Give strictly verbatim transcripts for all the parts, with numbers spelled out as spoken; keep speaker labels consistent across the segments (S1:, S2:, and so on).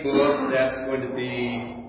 S1: study book, that's going to be,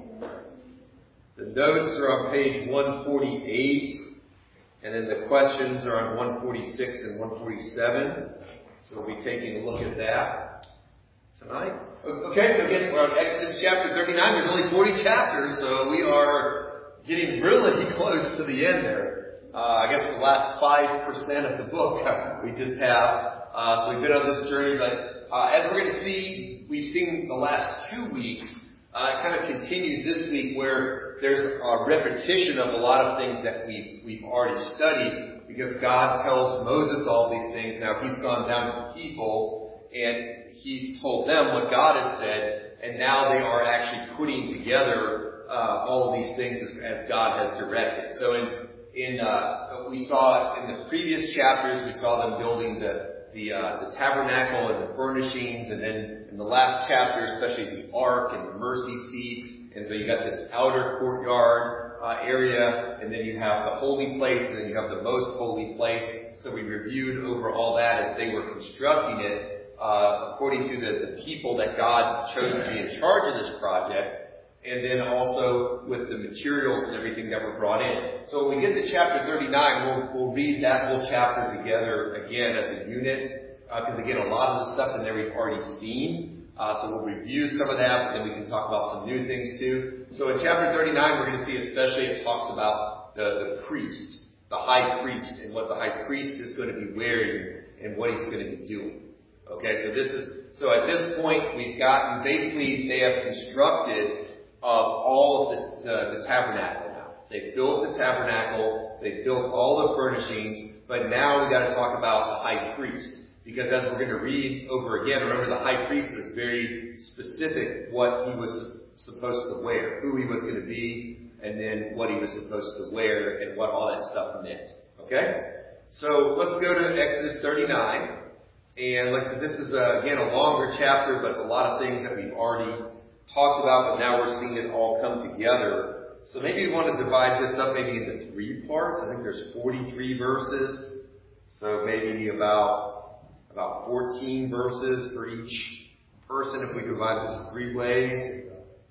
S1: the notes are on page one forty-eight, and then the questions are on one forty-six and one forty-seven. So we'll be taking a look at that tonight. Okay, so again, we're on Exodus chapter thirty-nine. There's only forty chapters, so we are getting really close to the end there. Uh, I guess the last five percent of the book we just have. Uh, so we've been on this journey, but uh, as we're going to see, we've seen the last two weeks, uh, it kind of continues this week where there's a repetition of a lot of things that we've, we've already studied, because God tells Moses all these things. Now he's gone down to the people and he's told them what God has said, and now they are actually putting together uh, all of these things as, as God has directed. So in, in uh, we saw in the previous chapters, we saw them building the the uh, the tabernacle and the furnishings, and then in the last chapter, especially the ark and the mercy seat. And so you got this outer courtyard uh, area, and then you have the holy place, and then you have the most holy place. So we reviewed over all that as they were constructing it, uh, according to the, the people that God chose to be in charge of this project, and then also with the materials and everything that were brought in. So when we get to chapter thirty-nine, we'll, we'll read that whole chapter together again as a unit, because uh, again, a lot of the stuff in there we've already seen. Uh, so we'll review some of that, and then we can talk about some new things too. So in chapter thirty-nine, we're going to see especially it talks about the, the priest, the high priest, and what the high priest is going to be wearing and what he's going to be doing. Okay, so this is, so at this point, we've gotten, basically, they have constructed of all of the, the, the tabernacle now. They built the tabernacle, they built all the furnishings, but now we got to talk about the high priest. Because as we're going to read over again, remember the high priest was very specific what he was supposed to wear, who he was going to be, and then what he was supposed to wear, and what all that stuff meant. Okay? So let's go to Exodus thirty-nine. And like I said, this is, uh, again, a longer chapter, but a lot of things that we've already talked about, but now we're seeing it all come together. So maybe we want to divide this up maybe into three parts. I think there's forty-three verses. So maybe about, about fourteen verses for each person if we divide this three ways.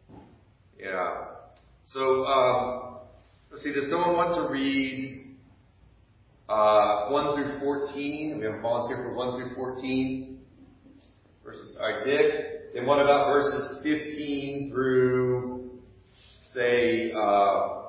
S1: Yeah. So, um, let's see, does someone want to read uh, one through fourteen? We have a volunteer for one through fourteen. Verses. All right, Dick. Then what about verses fifteen through, say, uh,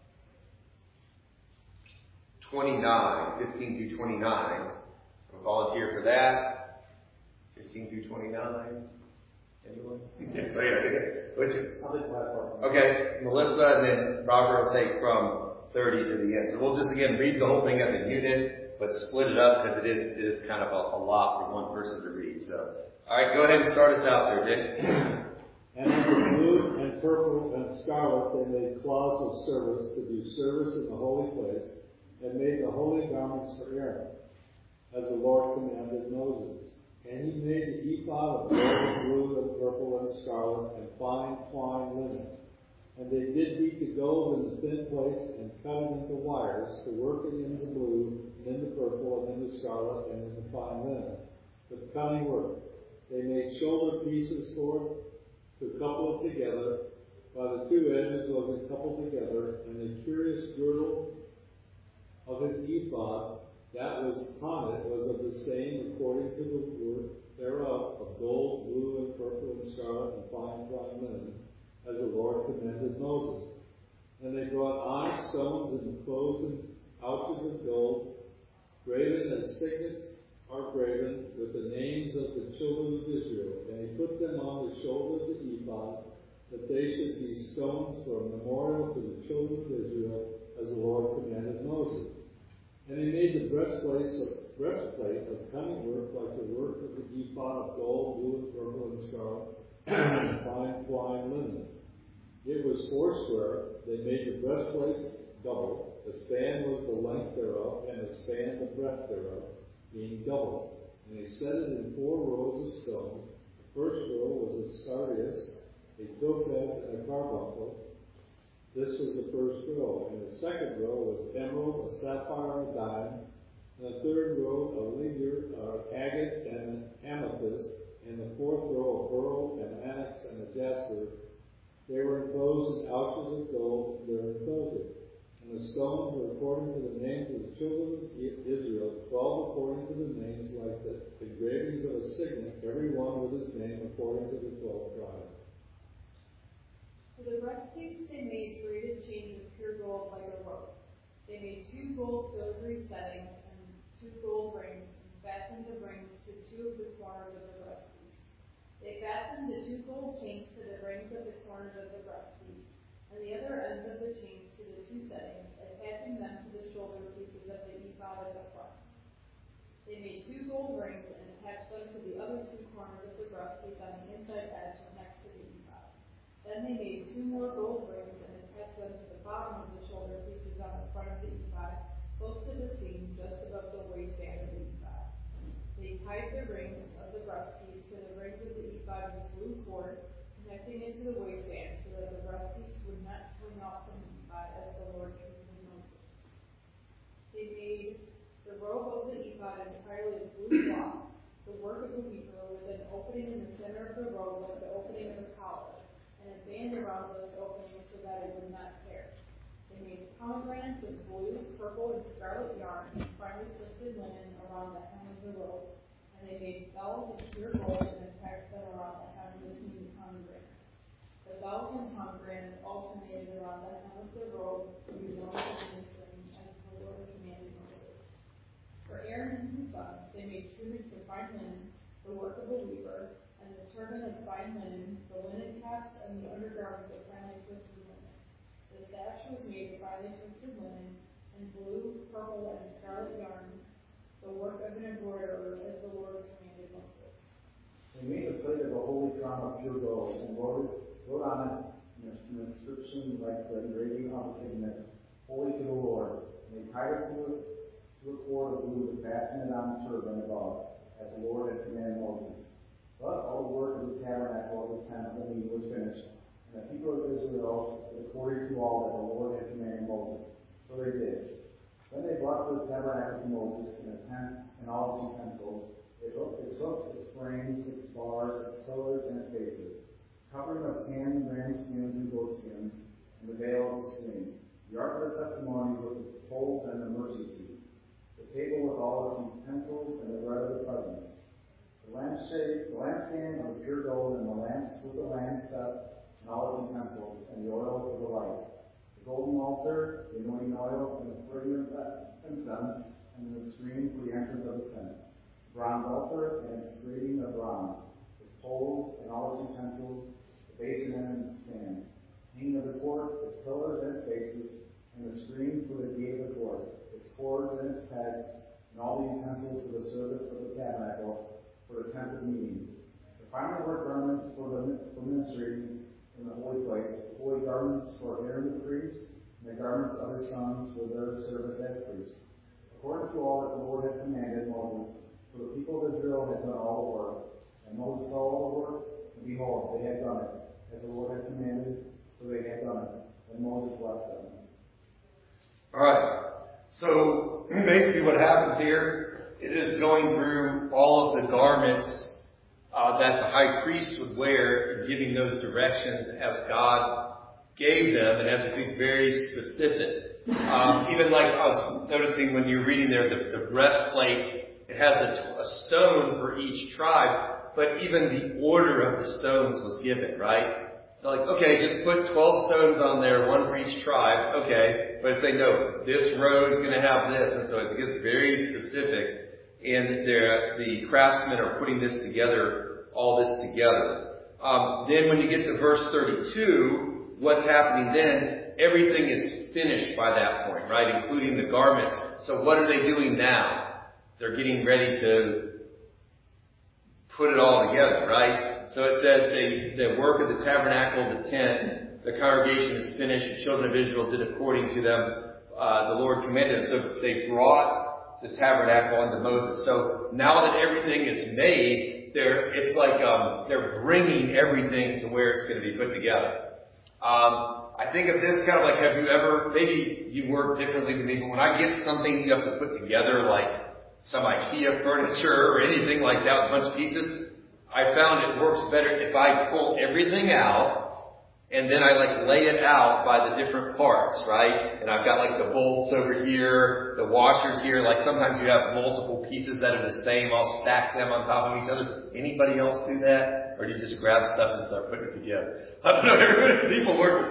S1: twenty-nine? fifteen through twenty-nine. A volunteer for that? fifteen through twenty-nine? Anyone? So, yeah, which is,
S2: I'll take the last one.
S1: Okay, Melissa, and then Robert will take from thirty to the end. So we'll just, again, read the whole thing as a unit, but split it up because it is, it is kind of a, a lot for one person to read. So, all right, go ahead and start us out there, Dick.
S2: And in blue and purple and scarlet they made cloths of service to do service in the holy place, and made the holy garments for Aaron, as the Lord commanded Moses. And he made the ephod of gold, blue, and purple, and scarlet, and fine twined linen. And they did beat the gold in the thin place, and cut it into wires, to work it in the blue, and in the purple, and in the scarlet, and in the fine linen, with cunning work. They made shoulder pieces for it, to couple it together. By the two edges was it coupled together, and the curious girdle of his ephod that was upon it was of the same according to the work thereof, of gold, blue, and purple, and scarlet, and fine twined linen, as the Lord commanded Moses. And they brought onyx stones and enclosed in ouches of gold, graven as signets are graven with the names of the children of Israel. And he put them on the shoulder of the ephod, that they should be stones for a memorial to the children of Israel, as the Lord commanded Moses. And he made the breastplate of, breastplate of cunning work like the work of the ephod of gold, blue, and purple, and scarlet, and fine twined linen. It was foursquare. They made the breastplate double. The span was the length thereof, and the span the breadth thereof, being double. And they set it in four rows of stone. The first row was of sardius, a topaz, and a carbuncle. This was the first row. And the second row was emerald, a sapphire, and a dime. And the third row, a ligure, uh, agate, and an amethyst. And the fourth row, a pearl, and onyx, and a jasper, They were enclosed in ouches of gold in their enclosure. And the stones were according to the names of the children of Israel, twelve according to the names, like the engravings of a signet, every one with his name according to the twelve tribes.
S3: For the breastpiece they made braided chains of pure gold like a rope. They made two gold filigree settings and two gold rings, and fastened the rings to two of the corners of the breastpiece. They fastened the two gold chains to the rings of the corners of the breastpiece, and the other ends of the chains to the two settings, attaching them to the shoulder pieces of the ephod at the front. They made two gold rings and attached them to the other two corners of the breastpiece on the inside edge next to the ephod. Then they made two more gold rings and attached them to the bottom of the shoulder pieces on the front of the ephod, close to the seam just above the waistband of the ephod. They tied the rings of the breastpiece to the rings of the ephod with blue cord, connecting it to the waistband, so that the breastpiece would not swing off from the ephod as the Lord commanded Moses. They made the robe of the ephod entirely of blue cloth, the work of a weaver, with an opening in the center of the robe like the opening of a collar, and a band around this opening so that it would not tear. They made pomegranates of blue, purple, and scarlet yarn, and finely twisted linen around the hem of the robe, and they made bells of pure gold and attached them around the hem between the pomegranates. The bells and pomegranates alternated around the hem of the robe to be woven in the string, as the Lord commanded Moses. For Aaron and his sons, they made tunics of fine linen, the work of a weaver, and the turban of fine linen, the linen caps, and the undergarments of finely twisted linen. The sash was made of finely twisted linen, and blue, purple, and scarlet yarn, the work of an embroiderer, as the Lord commanded Moses.
S4: They made a plate of a holy crown of pure gold, and wrote, wrote on it an inscription like the engraving of a signet, holy to the Lord. And they tied it to a, to a cord of blue and fastened it on the turban above, as the Lord had commanded Moses. Thus all the work of the tabernacle of the tent of meeting was finished, and the people of Israel did according to all that the Lord had commanded Moses. So they did. Then they brought the tabernacle to Moses in a tent and all its utensils, its hooks, its frames, its bars, its pillars, and its bases, covering of tan, ram skins, and goat skins, and the veil of the screen, the ark of the testimony with its poles and the mercy seat, the table with all its utensils, and the bread of the presence, the lampstand, the lampstand of pure gold, and the lamps with the lampstand, and all its utensils, and the oil for the light, the golden altar, the anointing oil, and the fragrant incense, and the screen for the entrance of the tent, the bronze altar, and its grating of bronze, its poles, and all its utensils, the basin and the stand, hanging of the court, its pillars and its bases, and the screen for the gate of the court, its cords and its pegs, and all the utensils for the service of the tabernacle, for the tent of meeting. The final work garments for the for ministry in the holy place, the holy garments for Aaron the priest, and the garments of his sons for their service as priests, according to all that the Lord had commanded Moses. So the people of Israel had done all the work, and Moses saw all the work, and behold, they had done it, as the Lord had commanded, so they had done it. And Moses blessed them.
S1: All right. So basically what happens here is going through all of the garments uh, that the high priest would wear and giving those directions as God gave them, and as we see, very specific. Um, even like I was noticing when you're reading there, the, the breastplate, it has a, a stone for each tribe, but even the order of the stones was given, right? So like, okay, just put twelve stones on there, one for each tribe, okay. But it's saying, no, this row is going to have this. And so it gets very specific. And the craftsmen are putting this together, all this together. Um, then when you get to verse thirty-two, what's happening then? Everything is finished by that point, right? Including the garments. So what are they doing now? They're getting ready to put it all together, right? So it says they, the work of the tabernacle, the tent, the congregation is finished. The children of Israel did according to them. Uh, the Lord commanded them. So they brought the tabernacle unto Moses. So now that everything is made, they're, it's like um, they're bringing everything to where it's going to be put together. Um, I think of this kind of like, have you ever, maybe you work differently than me, but when I get something you have to put together, like some IKEA furniture or anything like that with a bunch of pieces, I found it works better if I pull everything out And then I like lay it out by the different parts, right? And I've got like the bolts over here, the washers here. Like sometimes you have multiple pieces that are the same. I'll stack them on top of each other. Anybody else do that? Or do you just grab stuff and start putting it together? I don't know. People work.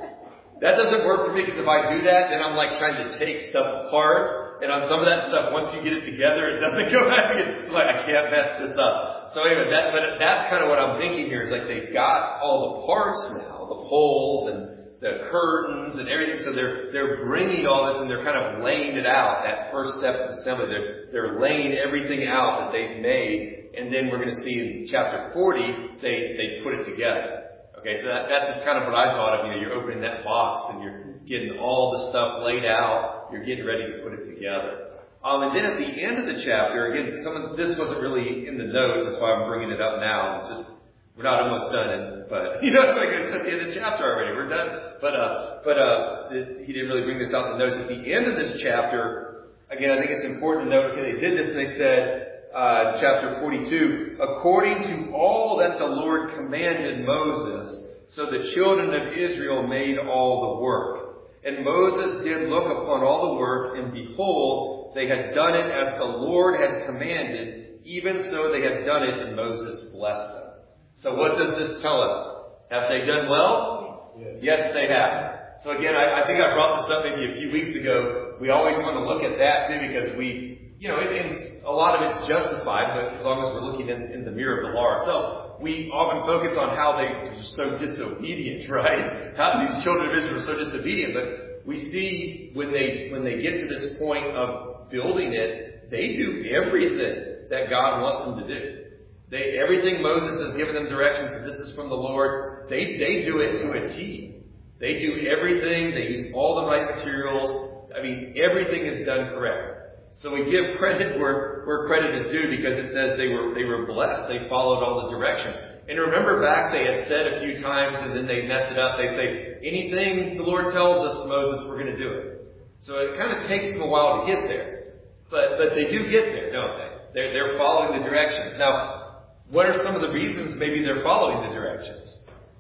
S1: That doesn't work for me because if I do that, then I'm like trying to take stuff apart. And on some of that stuff, once you get it together, it doesn't go back again. It's like, I can't mess this up. So anyway, that, but that's kind of what I'm thinking here is like they've got all the parts now, the poles and the curtains and everything. So they're, they're bringing all this and they're kind of laying it out. That first step of assembly, they're, they're laying everything out that they've made. And then we're going to see in chapter forty, they, they put it together. Okay, so that, that's just kind of what I thought of. You know, you're opening that box and you're getting all the stuff laid out. You're getting ready to put it together. Um, and then at the end of the chapter, again, some of this wasn't really in the notes. That's why I'm bringing it up now. It's just, we're not almost done, and, but, you know, like it's at the end of the chapter already. We're done. But, uh, but, uh, it, he didn't really bring this out in the notes. At the end of this chapter, again, I think it's important to note, okay, they did this and they said, uh, chapter forty-two, according to all that the Lord commanded Moses, so the children of Israel made all the work. And Moses did look upon all the work, and behold, they had done it as the Lord had commanded, even so they had done it, and Moses blessed them. So what does this tell us? Have they done well?
S2: Yes,
S1: yes they have. So again, I, I think I brought this up maybe a few weeks ago. We always want to look at that too, because we, you know, it, it's, a lot of it's justified, but as long as we're looking in, in the mirror of the law ourselves, we often focus on how they are so disobedient, right? How these children of Israel are so disobedient, but we see when they when they get to this point of building it, they do everything that God wants them to do. They everything Moses has given them directions that this is from the Lord. They they do it to a T. They do everything. They use all the right materials. I mean, everything is done correct. So we give credit where, where credit is due, because it says they were they were blessed. They followed all the directions. And remember back, they had said a few times and then they messed it up. They say, anything the Lord tells us, Moses, we're going to do it. So it kind of takes them a while to get there. But but they do get there, don't they? They're, they're following the directions. Now, what are some of the reasons maybe they're following the directions?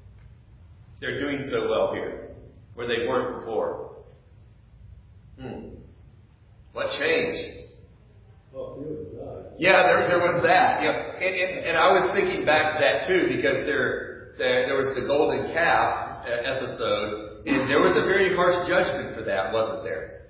S1: They're doing so well here, where they weren't before. Hmm. What changed?
S2: Well, you and God.
S1: Yeah, there there was that. You know, and, and, and I was thinking back to that too, because there, there there was the golden calf episode, and there was a very harsh judgment for that, wasn't there?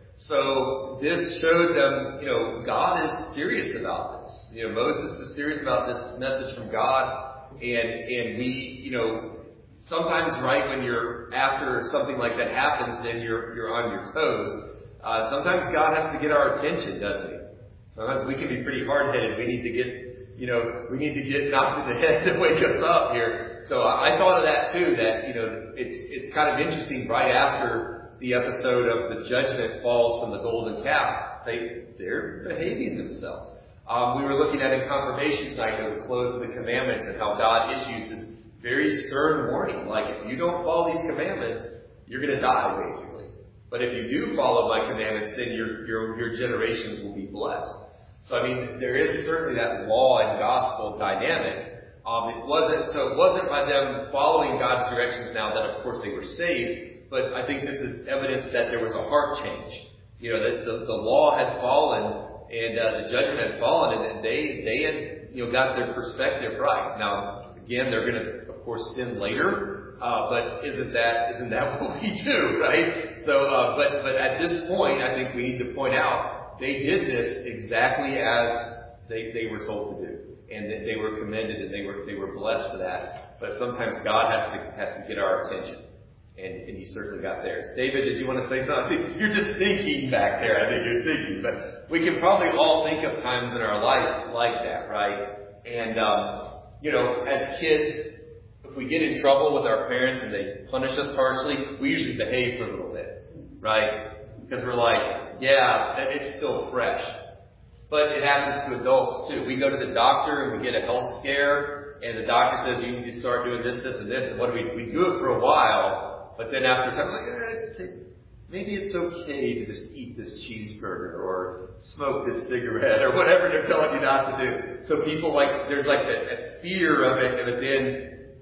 S1: So this showed them, you know, God is serious about this. You know, Moses is serious about this message from God, and and we, you know, sometimes, right, when you're after something like that happens, then you're you're on your toes. Uh, sometimes God has to get our attention, doesn't he? Sometimes we can be pretty hard-headed. We need to get, you know, we need to get knocked in the head to wake us up here. So I, I thought of that too, that, you know, it's, it's kind of interesting right after the episode of the judgment falls from the golden calf. They, they're behaving themselves. Um, we were looking at in confirmation tonight, you know, the close of the commandments and how God issues this very stern warning. Like, if you don't follow these commandments, you're going to die, basically. But if you do follow my commandments, then your, your, your generations will be blessed. So, I mean, there is certainly that law and gospel dynamic. Um, it wasn't, so it wasn't by them following God's directions now that, of course, they were saved. But I think this is evidence that there was a heart change. You know, that the, the law had fallen and uh, the judgment had fallen, and they, they had, you know, got their perspective right. Now, again, they're going to, of course, sin later. Uh, but isn't that, isn't that what we do, right? So, uh, but, but at this point, I think we need to point out, they did this exactly as they, they were told to do. And that they were commended and they were, they were blessed for that. But sometimes God has to, has to get our attention. And, and he certainly got theirs. David, did you want to say something? You're just thinking back there. I think you're thinking. But we can probably all think of times in our life like that, right? And, um, you know, as kids, if we get in trouble with our parents and they punish us harshly, we usually behave for a little bit, right? Because we're like, yeah, it's still fresh. But it happens to adults too. We go to the doctor and we get a health scare, and the doctor says you need to start doing this, this, and this. And what do we? We do it for a while, but then after time, we're like, eh, maybe it's okay to just eat this cheeseburger or smoke this cigarette or whatever they're telling you not to do. So people like, there's like a, a fear of it, but then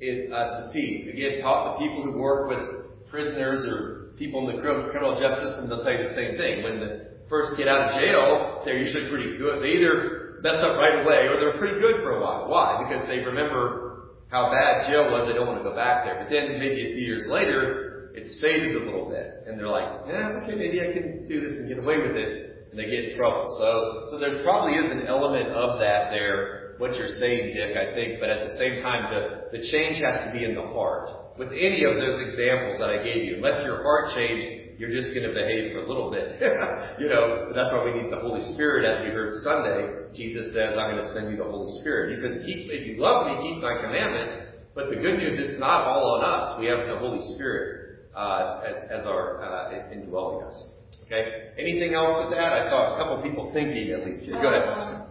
S1: it, us the peace. Again, talk to people who work with prisoners or people in the criminal justice system, they'll tell you the same thing. When they first get out of jail, they're usually pretty good. They either mess up right away or they're pretty good for a while. Why? Because they remember how bad jail was. They don't want to go back there. But then maybe a few years later, it's faded a little bit. And they're like, yeah, okay, maybe I can do this and get away with it. And they get in trouble. So, so there probably is an element of that there, what you're saying, Dick, I think. But at the same time, the, the change has to be in the heart. With any of those examples that I gave you, unless your heart changed, you're just going to behave for a little bit. You know, but that's why we need the Holy Spirit. As we heard Sunday, Jesus says, I'm going to send you the Holy Spirit. He says, keep, if you love me, keep my commandments. But the good news, it's not all on us. We have the Holy Spirit uh, as, as our uh, indwelling us. Okay? Anything else with that? I saw a couple of people thinking at least. Go ahead.
S5: Um,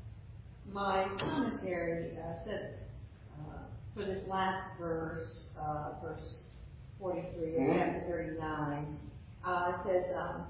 S5: my commentary uh, said uh, for this last verse, uh, verse forty-three of
S1: Mm-hmm.
S5: chapter thirty-nine, uh, it says um,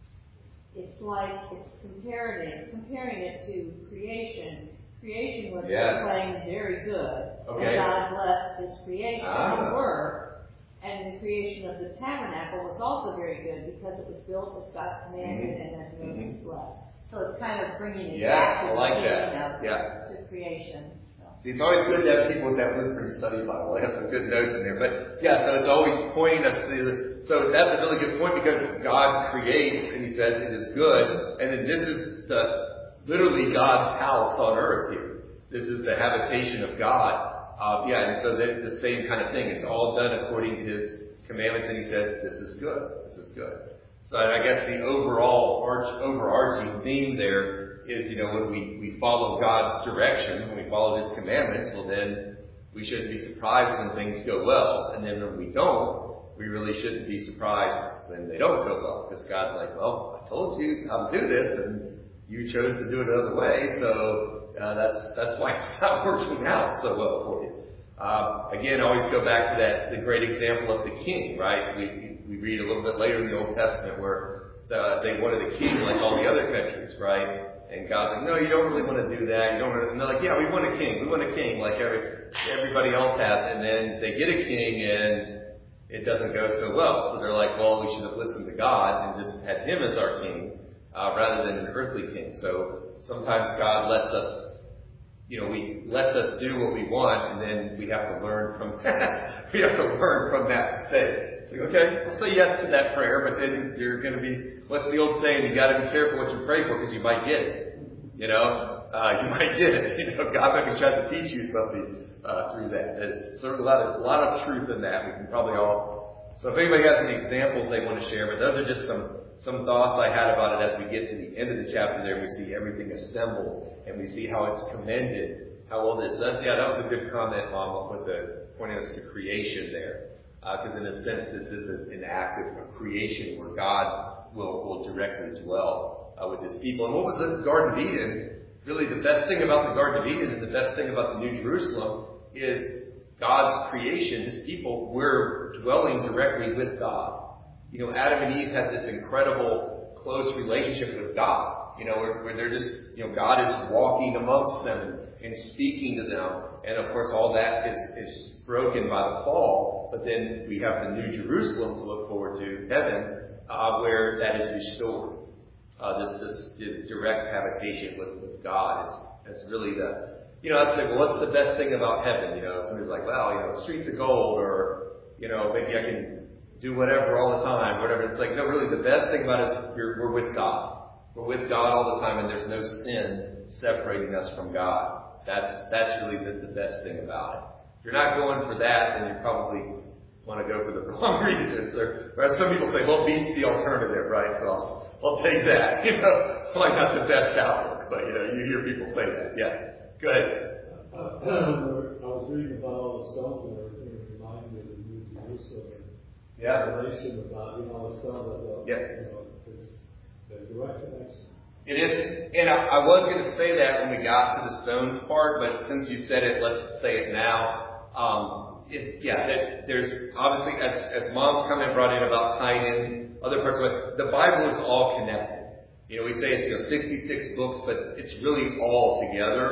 S5: it's like it's comparing it, comparing it to creation. Creation was
S1: Yes.
S5: proclaimed very good,
S1: Okay.
S5: and God blessed His creation,
S1: Ah.
S5: His work. And the creation of the tabernacle was also very good because it was built as God commanded
S1: Mm-hmm.
S5: and as Moses blessed. So it's kind of bringing it
S1: Yeah,
S5: back
S1: I
S5: to
S1: like
S5: the beginning
S1: that.
S5: of
S1: Yeah.
S5: to creation. So.
S1: See, it's always good to have people with that Lutheran study Bible. They have some good notes in there. But yeah, so it's always pointing us to the, so that's a really good point because God creates and He says it is good. And then this is the, literally God's house on earth here. This is the habitation of God. Uh, yeah, and so that the same kind of thing. It's all done according to His commandments, and He says, this is good. This is good. So I guess the overall, arch, overarching theme there is, you know, when we, we follow God's direction, when we follow His commandments, well then, we shouldn't be surprised when things go well. And then when we don't, we really shouldn't be surprised when they don't go well. Because God's like, well, I told you how to do this, and you chose to do it another way, so Uh, that's that's why it's not working out so well for you. Um, again, I always go back to that the great example of the king, right? We we read a little bit later in the Old Testament where the, they wanted a king like all the other countries, right? And God's like, no, you don't really want to do that. You don't. Really, and they're like, yeah, we want a king. We want a king like every everybody else has. And then they get a king and it doesn't go so well. So they're like, well, we should have listened to God and just had Him as our king uh, rather than an earthly king. So sometimes God lets us, you know, we lets us do what we want, and then we have to learn from that. We have to learn from that mistake. So, okay, I'll say yes to that prayer, but then you're going to be, what's the old saying? You got to be careful what you pray for because you might get it. You know, uh, you might get it. You know, God might be trying to teach you something uh, through that. There's sort of a lot of a lot of truth in that. We can probably all. So, if anybody has any examples they want to share, but those are just some. Some thoughts I had about it as we get to the end of the chapter there. We see everything assembled and we see how it's commended, how well it is. That, yeah, that was a good comment, Mom, with the pointing us to creation there. Because uh, in a sense, this is an act of creation where God will, will directly dwell uh, with His people. And what was the Garden of Eden? Really the best thing about the Garden of Eden and the best thing about the New Jerusalem is God's creation, His people, were dwelling directly with God. You know, Adam and Eve had this incredible close relationship with God. You know, where, where they're just, you know, God is walking amongst them and, and speaking to them. And of course, all that is, is broken by the fall. But then we have the New Jerusalem to look forward to, heaven, uh, where that is restored. Uh, this, this, this direct habitation with, with God is, that's really the, you know, I'd say, well, what's the best thing about heaven? You know, somebody's like, well, you know, streets of gold, or, you know, maybe I can do whatever all the time, whatever. It's like, no, really, the best thing about it is we're, we're with God. We're with God all the time, and there's no sin separating us from God. That's that's really the, the best thing about it. If you're not going for that, then you probably want to go for the wrong reasons. Or, or as some people say, well, beats the alternative, right? So I'll, I'll take that. You know, it's probably not the best outlook, but you know, you hear people say that. Yeah. Go ahead.
S2: Uh, I was reading about all the stones and everything. It reminded me of the New Jerusalem.
S1: Yeah.
S2: Revelation about, you know, the stone that the,
S1: yes.
S2: you know, it's the direct connection.
S1: It is. And I, I was going to say that when we got to the stones part, but since you said it, let's say it now. Um, it's, yeah, it, there's obviously, as, as Mom's comment brought in about tying in other parts of it, the Bible is all connected. You know, we say it's, you know, sixty-six books, but it's really all together.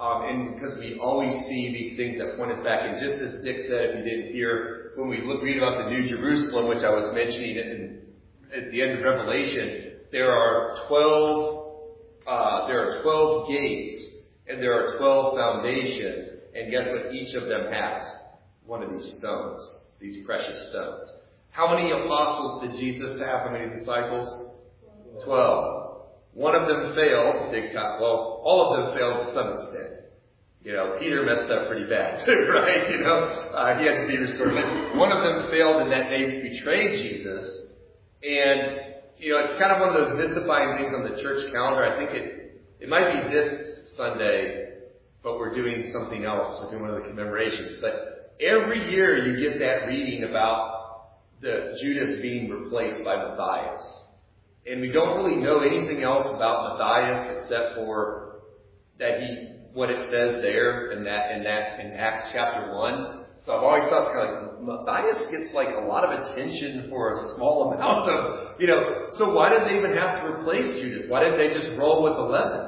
S1: Um, and because we always see these things that point us back. And just as Dick said, if you didn't hear, when we look, read about the New Jerusalem, which I was mentioning in, at the end of Revelation, there are twelve, uh, there are twelve gates, and there are twelve foundations. And guess what each of them has? One of these stones, these precious stones. How many apostles did Jesus have? How many disciples? Twelve. One of them failed big time. Well, all of them failed to some extent. You know, Peter messed up pretty bad too, right? You know, uh, he had to be restored. But one of them failed in that they betrayed Jesus. And, you know, it's kind of one of those mystifying things on the church calendar. I think it, it might be this Sunday, but we're doing something else. We're doing one of the commemorations. But every year you get that reading about the Judas being replaced by Matthias. And we don't really know anything else about Matthias except for that he, what it says there in that, in that, in Acts chapter one. So I've always thought kind of like, Matthias gets like a lot of attention for a small amount of, you know, so why did they even have to replace Judas? Why didn't they just roll with eleven?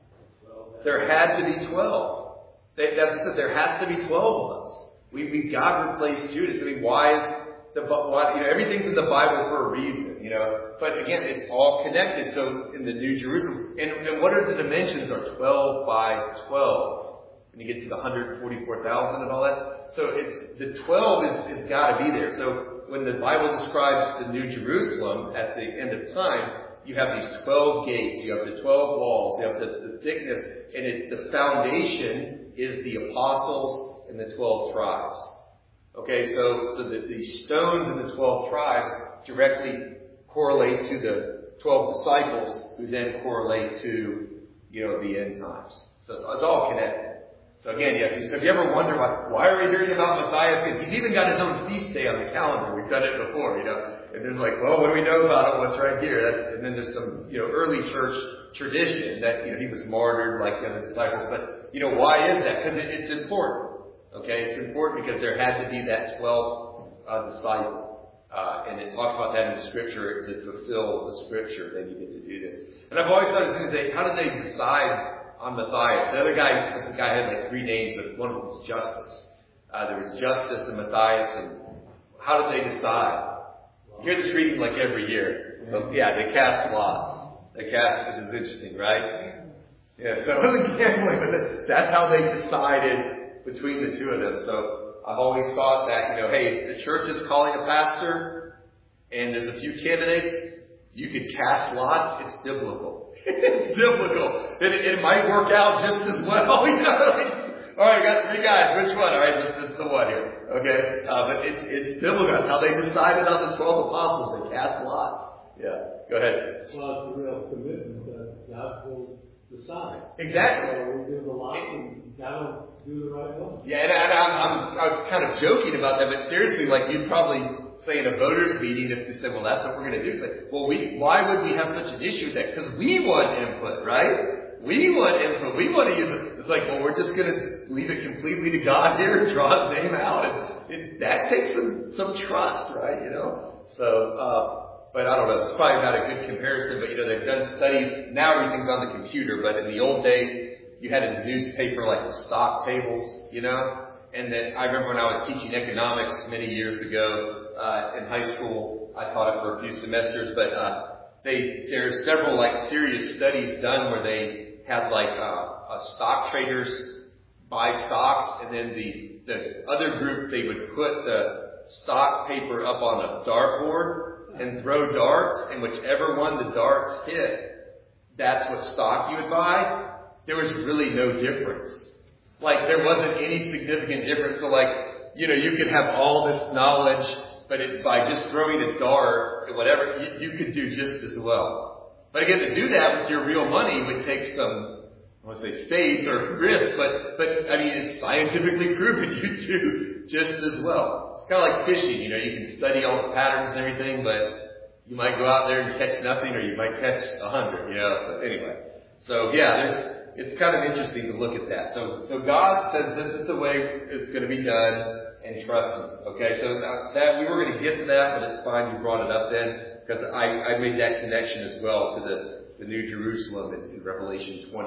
S1: There had to be twelve. They, that's that there has to be twelve of us. We, we've got to replace Judas. I mean, why is the, why, you know, everything's in the Bible for a reason, you know. But again, it's all connected. So in the New Jerusalem, and, and what are the dimensions? Are twelve by twelve. When you get to the one hundred forty-four thousand and all that. So it's, the twelve is, is got to be there. So when the Bible describes the New Jerusalem at the end of time, you have these twelve gates, you have the twelve walls, you have the, the thickness, and it's the foundation is the apostles and the twelve tribes. Okay, so, so the, the stones in the twelve tribes directly correlate to the twelve disciples, who then correlate to, you know, the end times. So it's, it's all connected. So again, yeah, if you, so if you ever wonder why, why are we hearing about Matthias? He's even got his own feast day on the calendar. We've done it before, you know. And there's like, well, what do we know about it? What's right here? That's, and then there's some, you know, early church tradition that, you know, he was martyred like the other disciples. But, you know, why is that? Because it, it's important. Okay, it's important because there had to be that twelfth uh, disciple. Uh, and it talks about that in the scripture to fulfill the scripture. They needed to do this. And I've always thought, as they, how did they decide on Matthias? The other guy, this guy had like three names, but one of them was Justus. Uh, there was Justus and Matthias, and how did they decide? You hear this reading like every year. But yeah, they cast lots. They cast, this is interesting, right? Yeah, so it wasn't gambling, but that's how they decided between the two of them. So I've always thought that, you know, hey, the church is calling a pastor, and there's a few candidates, you could cast lots, it's biblical. It's biblical. It, it might work out just as well. You know? All right, I got three guys. Which one? All right, this, this is the one here. Okay, uh, but it's it's biblical. That's how they decided on the twelve apostles. They cast lots. Yeah, go ahead.
S2: Well, it's a real commitment that God will decide.
S1: Exactly.
S2: So we do the lot, and God will do the right one.
S1: Yeah, and, and I'm, I'm I was kind of joking about that, but seriously, like you'd probably say in a voters meeting, if they said, well, that's what we're going to do. It's like, well, we, why would we have such an issue with that? Because we want input, right? We want input. We want to use it. It's like, well, we're just going to leave it completely to God here and draw His name out. And it, that takes some, some trust, right? You know? So, uh, but I don't know. It's probably not a good comparison, but you know, they've done studies. Now everything's on the computer, but in the old days, you had in the newspaper like the stock tables, you know? And then I remember when I was teaching economics many years ago, Uh, in high school, I taught it for a few semesters, but, uh, they, there's several like serious studies done where they had like, uh, uh, stock traders buy stocks, and then the, the other group, they would put the stock paper up on a dartboard and throw darts, and whichever one the darts hit, that's what stock you would buy. There was really no difference. Like, there wasn't any significant difference. So like, you know, you could have all this knowledge, but it, by just throwing a dart or whatever, you, you could do just as well. But again, to do that with your real money would take some, I want to say faith or risk, but, but I mean, it's scientifically proven you do just as well. It's kind of like fishing, you know, you can study all the patterns and everything, but you might go out there and catch nothing, or you might catch a hundred, you know, so anyway. So yeah, there's, it's kind of interesting to look at that. So, so God says this is the way it's going to be done. And trust me. Okay, so that we were going to get to that, but it's fine you brought it up then, because I, I made that connection as well to the, the New Jerusalem in, in Revelation twenty and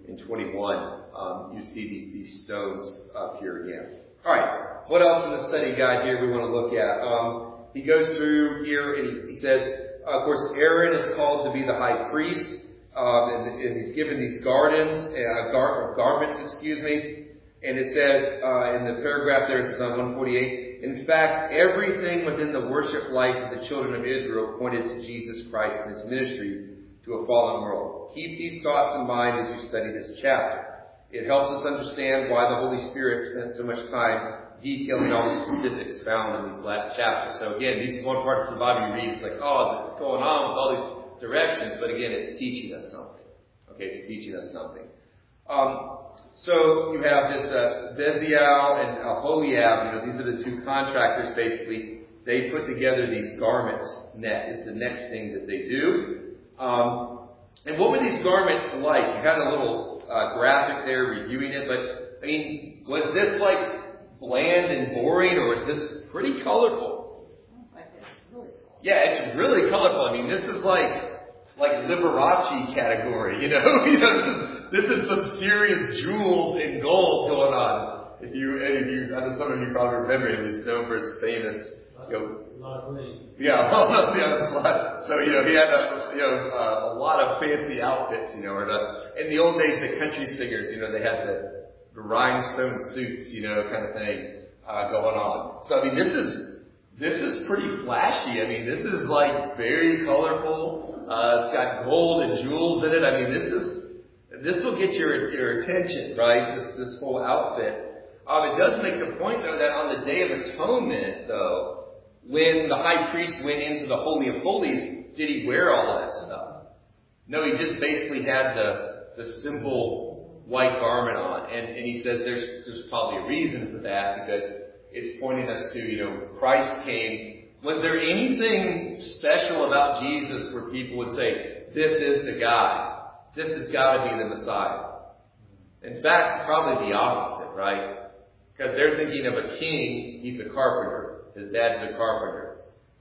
S1: and twenty-one, um, you see the, these stones up here again. All right, what else in the study guide here we want to look at? Um, he goes through here and he, he says, uh, of course, Aaron is called to be the high priest, um, and, and he's given these gardens, uh, gar- garments, excuse me, and it says uh, in the paragraph there, it says on one forty-eight, in fact, everything within the worship life of the children of Israel pointed to Jesus Christ and his ministry to a fallen world. Keep these thoughts in mind as you study this chapter. It helps us understand why the Holy Spirit spent so much time detailing all the specifics found in these last chapters. So again, this is one part of the Bible you read, it's like, oh, what's going on with all these directions? But again, it's teaching us something. Okay, it's teaching us something. Um, So you have this uh, Bezalel and Aholiab. You know, these are the two contractors. Basically, they put together these garments. Net is the next thing that they do. Um, and what were these garments like? You had a little uh, graphic there reviewing it, but I mean, was this like bland and boring, or was this pretty colorful? Yeah, it's really colorful. I mean, this is like like Liberace category. You know, you know. This is, This is some serious jewels and gold going on. If you, and if you, I know some of you probably remember him. He's known for his famous, you know, yeah, yeah. So you know, he had a, you know, uh, a lot of fancy outfits. You know, or the, in the old days, the country singers, you know, they had the, the rhinestone suits, you know, kind of thing uh, going on. So I mean, this is this is pretty flashy. I mean, this is like very colorful. Uh, it's got gold and jewels in it. I mean, this is. This will get your, your attention, right? This, this whole outfit. Um, it does make the point, though, that on the Day of Atonement, though, when the high priest went into the Holy of Holies, did he wear all of that stuff? No, he just basically had the, the simple white garment on. And, and he says there's, there's probably a reason for that, because it's pointing us to, you know, Christ came. Was there anything special about Jesus where people would say, this is the guy? This has got to be the Messiah. In fact, it's probably the opposite, right? Because they're thinking of a king, he's a carpenter. His dad's a carpenter.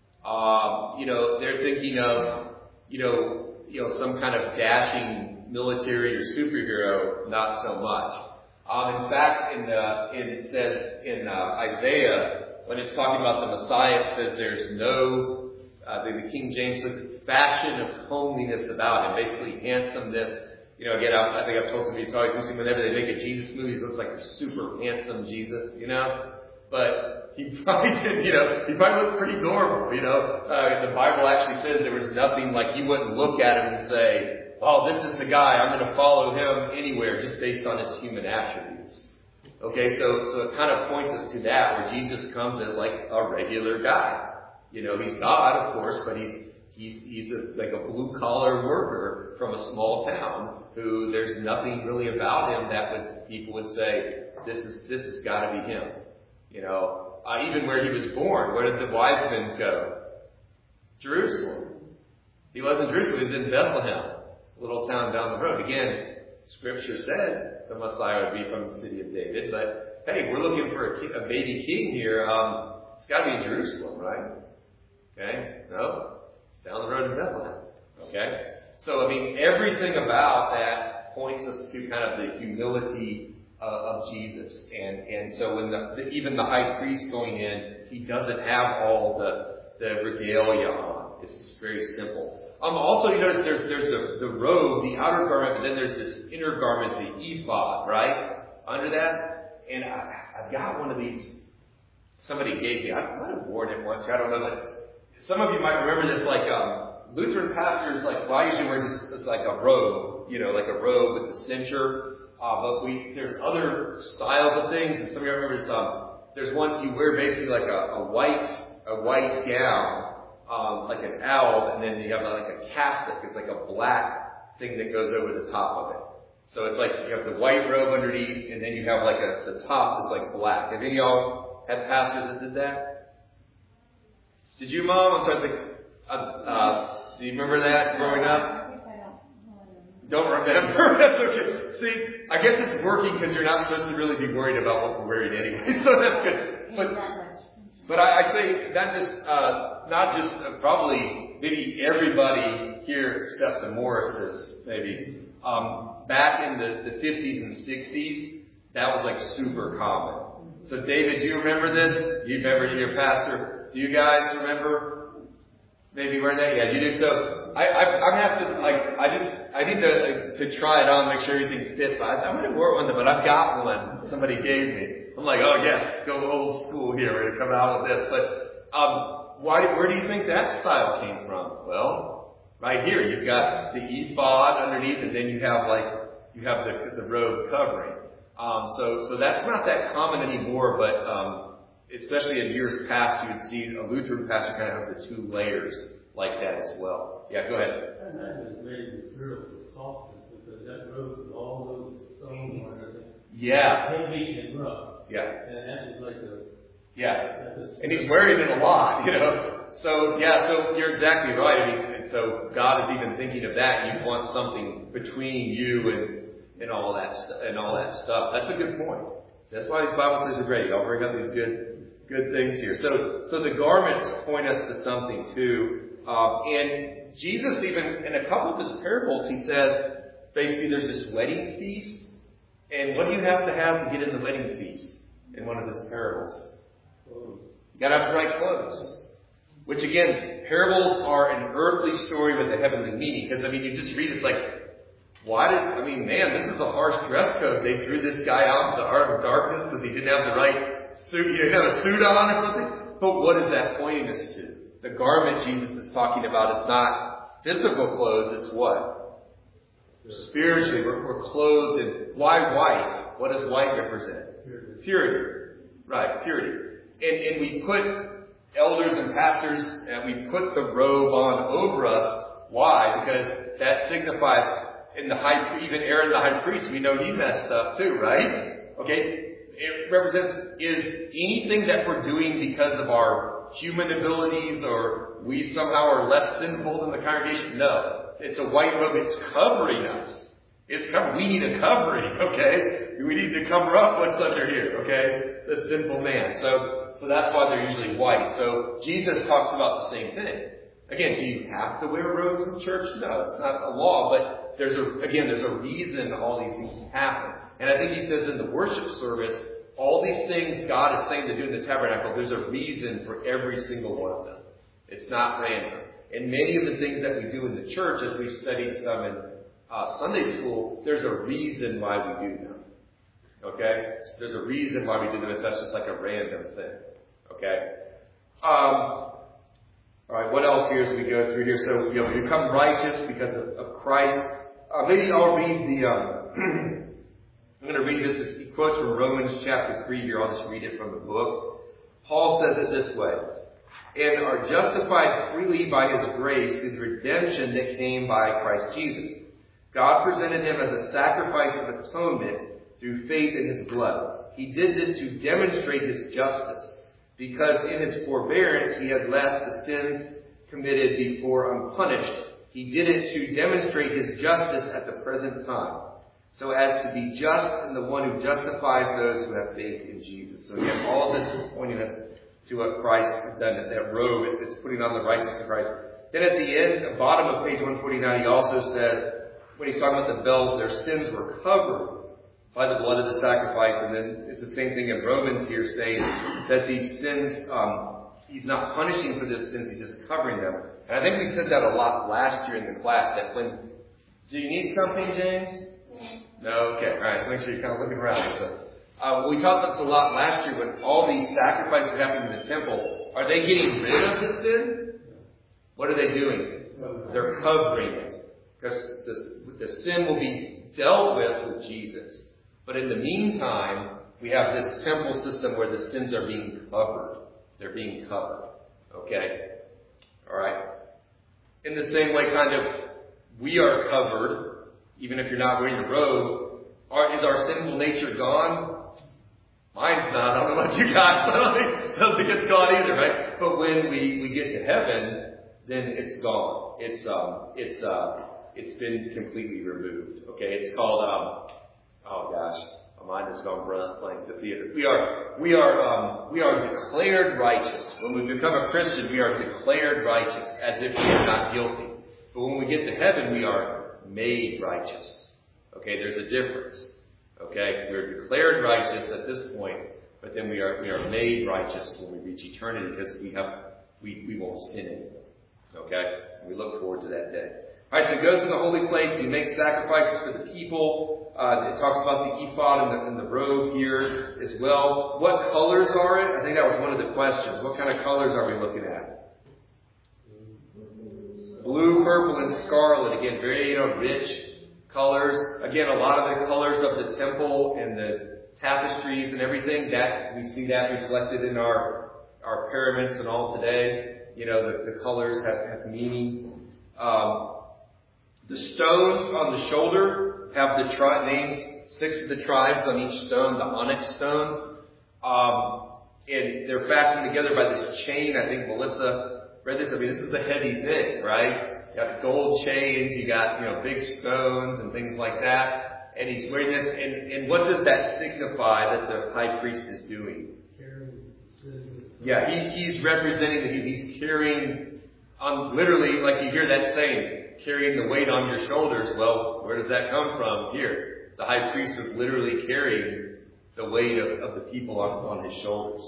S1: Um, you know, they're thinking of, you know, you know, some kind of dashing military or superhero, not so much. Um, in fact, in the, in, it says in uh, Isaiah, when it's talking about the Messiah, it says there's no, uh, the, the King James says, fashion of homeliness about him, basically handsomeness. You know, again, I, I think I've told some of you talks, whenever they make a Jesus movie, he looks like a super handsome Jesus, you know? But he probably did, you know, he probably looked pretty normal, you know? Uh, the Bible actually says there was nothing like you wouldn't look at him and say, oh, this is the guy, I'm going to follow him anywhere just based on his human attributes. Okay, so, so it kind of points us to that, where Jesus comes as like a regular guy. You know, he's God, of course, but he's He's, he's a, like a blue-collar worker from a small town who there's nothing really about him that would, people would say, this is, this has got to be him. You know, uh, even where he was born, where did the wise men go? Jerusalem. He wasn't Jerusalem, he was in Bethlehem, a little town down the road. Again, Scripture said the Messiah would be from the city of David, but hey, we're looking for a, king, a baby king here. Um, it's got to be in Jerusalem, right? Okay? No? Down the road in Bethlehem. Okay? So, I mean, everything about that points us to kind of the humility uh, of Jesus. And, and so when the, the, even the high priest going in, he doesn't have all the, the regalia on. It's just very simple. Um, also, you notice there's, there's the, the robe, the outer garment, but then there's this inner garment, the ephod, right? Under that. And I, I've got one of these. Somebody gave me. I might have worn it once. I don't know. But some of you might remember this, like, um, Lutheran pastors, like, well, I usually wear just, it's like a robe, you know, like a robe with the cincture. Uh, but we, there's other styles of things, and some of you remember this, um, there's one you wear basically like a, a white, a white gown, um, like an alb, and then you have like a cassock. It's like a black thing that goes over the top of it. So it's like you have the white robe underneath, and then you have like a, the top is like black. Have any of y'all had pastors that did that? Did you, Mom? I'm trying to think. Uh, uh, do you remember that growing up? Don't remember. That's okay. See, I guess it's working because you're not supposed to really be worried about what we're wearing anyway, so that's good. But, but I, I say that just, uh, not just uh, probably maybe everybody here except the Morrises, maybe. Um, back in the, the fifties and sixties, that was like super common. So David, do you remember this? You remember your pastor? Do you guys remember maybe wearing that? Yeah, you do. So I, I, I'm gonna have to like, I just, I need to like, to try it on, make sure everything fits. I, I might have worn one, but I've got one somebody gave me. I'm like, oh yes, go old school here. We're gonna come out with this. But um, why? Where do you think that style came from? Well, right here, you've got the ephod underneath, and then you have like you have the the robe covering. Um, so so that's not that common anymore, but um, especially in years past, you would see a Lutheran pastor kind of have the two layers like that as well. Yeah, go ahead.
S6: And that was made material for softness because that robe with all those stones on it.
S1: Yeah.
S6: Heavy and rough.
S1: Yeah.
S6: And that was like a
S1: yeah. And he's wearing it a lot, you know. So yeah, so you're exactly right. I mean, and so God is even thinking of that. You want something between you and and all that st- and all that stuff. That's a good point. So that's why these Bible studies are great. I'll bring up these good good things here. So so the garments point us to something too. Um, and Jesus even in a couple of his parables, he says basically there's this wedding feast, and what do you have to have to get in the wedding feast? In one of his parables, you got to have the right clothes. Which again, parables are an earthly story with a heavenly meaning. Because I mean, you just read it's like, why did I mean, man, this is a harsh dress code. They threw this guy out into the heart of darkness because he didn't have the right suit. He didn't have a suit on or something. But what is that pointing us to? The garment Jesus is talking about is not physical clothes. It's what? Spiritually, we're, we're clothed in. Why white? What does white represent? Purity. Purity. Right, purity. And, and we put elders and pastors, and we put the robe on over us. Why? Because that signifies, in the high, even Aaron the high priest, we know he messed up too, right? Okay? It represents, is anything that we're doing because of our human abilities or we somehow are less sinful than the congregation? No. It's a white robe. It's covering us. It's cover- we need a covering, okay? We need to cover up what's under here, okay? The sinful man. So, so that's why they're usually white. So Jesus talks about the same thing. Again, do you have to wear robes in church? No, it's not a law, but there's a, again, there's a reason all these things happen. And I think he says in the worship service, all these things God is saying to do in the tabernacle, there's a reason for every single one of them. It's not random. And many of the things that we do in the church, as we've studied some in uh, Sunday school, there's a reason why we do them. Okay? There's a reason why we do them. It's not just like a random thing. Okay? Um, Alright, what else here as we go through here? So, you know, we become righteous because of, of Christ. Uh, maybe I'll read the, um, I'm going to read this. He quotes from Romans chapter three here. I'll just read it from the book. Paul says it this way. And are justified freely by his grace through the redemption that came by Christ Jesus. God presented him as a sacrifice of atonement through faith in his blood. He did this to demonstrate his justice, because in his forbearance he had left the sins committed before unpunished. He did it to demonstrate his justice at the present time, so as to be just in the one who justifies those who have faith in Jesus. So again, all of this is pointing us to what Christ has done, that robe, it's putting on the righteousness of Christ. Then at the end, the bottom of page one forty-nine, he also says, when he's talking about the bells, their sins were covered by the blood of the sacrifice. And then it's the same thing in Romans here, saying that these sins, um, he's not punishing for those sins, he's just covering them. And I think we said that a lot last year in the class, that when, do you need something, James? No? Okay, alright, so make sure you're kind of looking around. So, uh, we talked about this a lot last year when all these sacrifices happening in the temple. Are they getting rid of the sin? What are they doing? They're covering it. Because the, the sin will be dealt with with Jesus. But in the meantime, we have this temple system where the sins are being covered. They're being covered. Okay? Alright? In the same way, kind of, we are covered, even if you're not wearing the robe. Are, is our sinful nature gone? Mine's not. I don't know about you guys. I don't think, I don't think it's gone either, right? But when we, we get to heaven, then it's gone. It's, um, it's, uh, it's been completely removed. Okay? It's called, um, oh gosh, my mind has gone blank. The theater. We are, we are, um, we are declared righteous. When we become a Christian, we are declared righteous, as if we are not guilty. But when we get to heaven, we are made righteous. Okay, there's a difference. Okay, we're declared righteous at this point, but then we are we are made righteous when we reach eternity because we have we, we won't sin anymore. Okay? We look forward to that day. Alright, so he goes to the holy place, he makes sacrifices for the people. Uh, it talks about the ephod and the, and the robe here as well. What colors are it? I think that was one of the questions. What kind of colors are we looking at? Blue, purple, and scarlet. Again, very, you know, rich colors. Again, a lot of the colors of the temple and the tapestries and everything, that we see that reflected in our, our pyramids and all today. You know, the, the colors have, have meaning. Um, the stones on the shoulder have the tri- names, six of the tribes on each stone, the onyx stones. Um, and they're fastened together by this chain. I think Melissa read this. I mean, this is a heavy thing, right? You got gold chains, you got, you know, big stones and things like that. And he's wearing this. And, and what does that signify that the high priest is doing? Yeah, he, he's representing that he's carrying, on literally, like you hear that saying, carrying the weight on your shoulders. Well, where does that come from? Here. The high priest was literally carrying the weight of, of the people on, on his shoulders.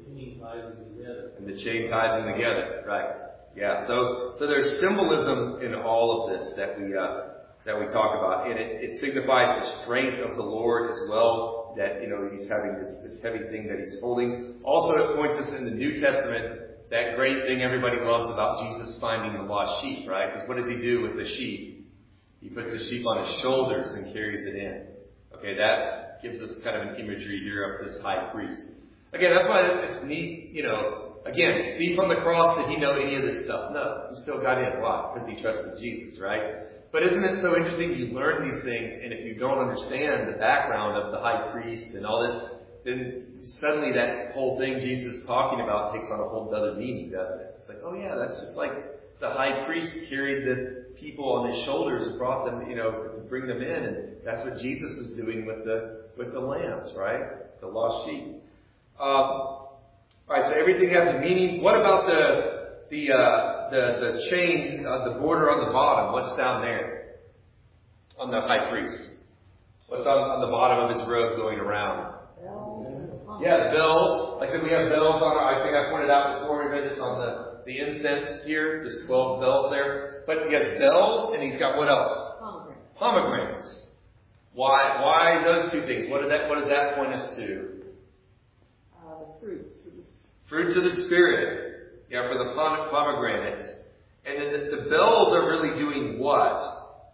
S1: And the chain ties them together. Right. Yeah. So, so there's symbolism in all of this that we, uh, that we talk about. And it, it signifies the strength of the Lord as well, that, you know, he's having this, this heavy thing that he's holding. Also, it points us in the New Testament, that great thing everybody loves about Jesus finding the lost sheep, right? Because what does he do with the sheep? He puts the sheep on his shoulders and carries it in. Okay, that gives us kind of an imagery here of this high priest. Again, that's why it's neat, you know, again, thief on the cross, did he know any of this stuff? No, he still got in. Why? Because he trusted Jesus, right? But isn't it so interesting? You learn these things, and if you don't understand the background of the high priest and all this, then suddenly that whole thing Jesus is talking about takes on a whole other meaning, doesn't it? It's like, oh yeah, that's just like the high priest carried the people on his shoulders and brought them, you know, to bring them in, and that's what Jesus is doing with the with the lambs, right? The lost sheep. Um, all right, so everything has a meaning. What about the the uh, the the chain, uh, the border on the bottom? What's down there on the high priest? What's on, on the bottom of his robe going around? Yeah, the bells. Like I said, we have bells on. I think I pointed out before we read this on the the incense here. There's twelve bells there, but he has bells, and he's got what else?
S5: Pomegranates.
S1: Pomegranates. Why? Why those two things? What does that? What does that point us to?
S5: Uh, the fruits.
S1: Fruits of the Spirit. Yeah, for the pomegranates. And then the, the bells are really doing what?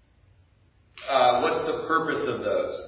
S1: Uh, what's the purpose of those?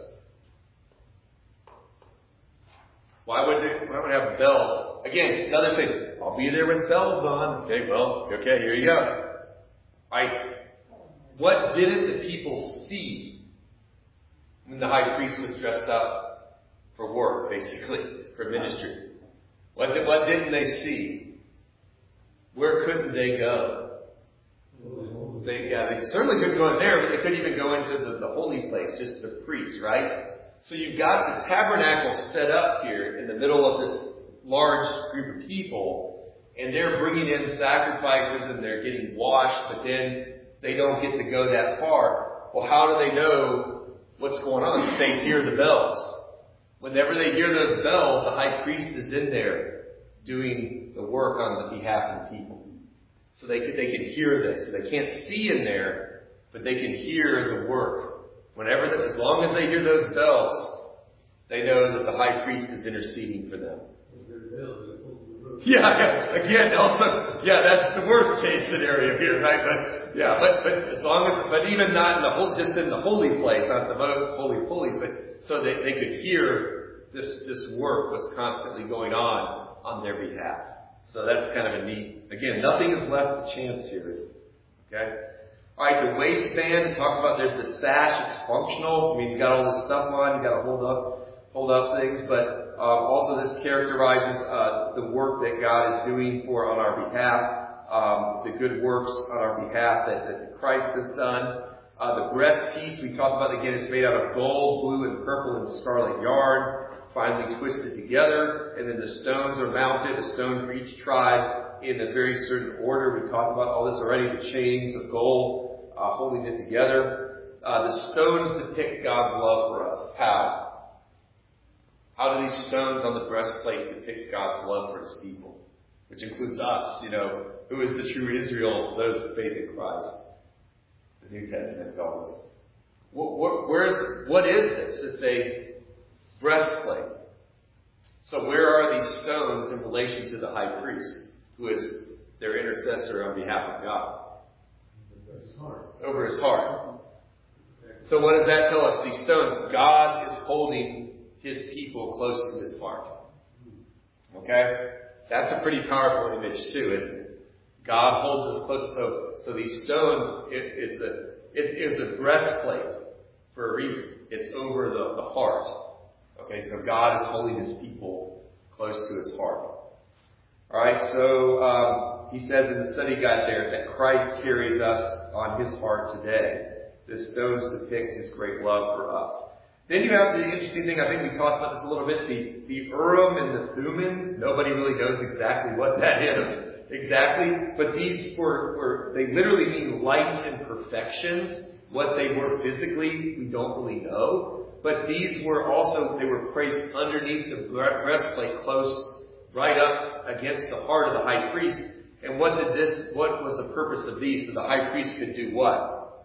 S1: Why would they, why would they have bells? Again, another thing. I'll be there with bells on. Okay, well, okay, here you go. I, what didn't the people see when the high priest was dressed up for work, basically, for ministry? What, did, what didn't they see? Where couldn't they go? They, yeah, they certainly couldn't go in there, but they couldn't even go into the, the holy place, just the priests, right? So you've got the tabernacle set up here in the middle of this large group of people, and they're bringing in sacrifices and they're getting washed, but then they don't get to go that far. Well, how do they know what's going on? They hear the bells. Whenever they hear those bells, the high priest is in there doing the work on the behalf of the people. So they can, they can hear this. They can't see in there, but they can hear the work. Whenever, the, as long as they hear those bells, they know that the high priest is interceding for them. Yeah, yeah. Again, also, yeah, that's the worst case scenario here, right? But yeah, but but as long as, but even not in the whole, just in the holy place, not the holy of holies, but so that they could hear this this work was constantly going on on their behalf. So that's kind of a neat. Again, nothing is left to chance here, is it? Okay. All right, the waistband, it talks about there's the sash, it's functional. I mean, you got all this stuff on, you got to hold up, hold up things, but um, also this characterizes uh, the work that God is doing for on our behalf, um, the good works on our behalf that, that Christ has done. Uh, the breast piece we talked about again is made out of gold, blue, and purple and scarlet yarn, finely twisted together, and then the stones are mounted, a stone for each tribe in a very certain order. We talked about all this already, the chains of gold. Uh, holding it together. uh, the stones depict God's love for us. How? How do these stones on the breastplate depict God's love for His people? Which includes us, you know, who is the true Israel, those of faith in Christ. The New Testament tells us. What, what, where's, what is this? It's a breastplate. So where are these stones in relation to the high priest, who is their intercessor on behalf of God?
S6: Over his heart.
S1: Over his heart. So what does that tell us? These stones, God is holding His people close to His heart. Okay? That's a pretty powerful image too, isn't it? God holds us close. So, so these stones, it, it's a it is a breastplate for a reason. It's over the, the heart. Okay, so God is holding His people close to His heart. All right, so um, he says in the study guide there that Christ carries us on His heart today. The stones depict His great love for us. Then you have the interesting thing, I think we talked about this a little bit, the, the Urim and the Thummim. Nobody really knows exactly what that is exactly, but these were, were they literally mean light and perfections. What they were physically, we don't really know. But these were also, they were placed underneath the breastplate, close, right up against the heart of the high priest. And what did this, what was the purpose of these? So the high priest could do what?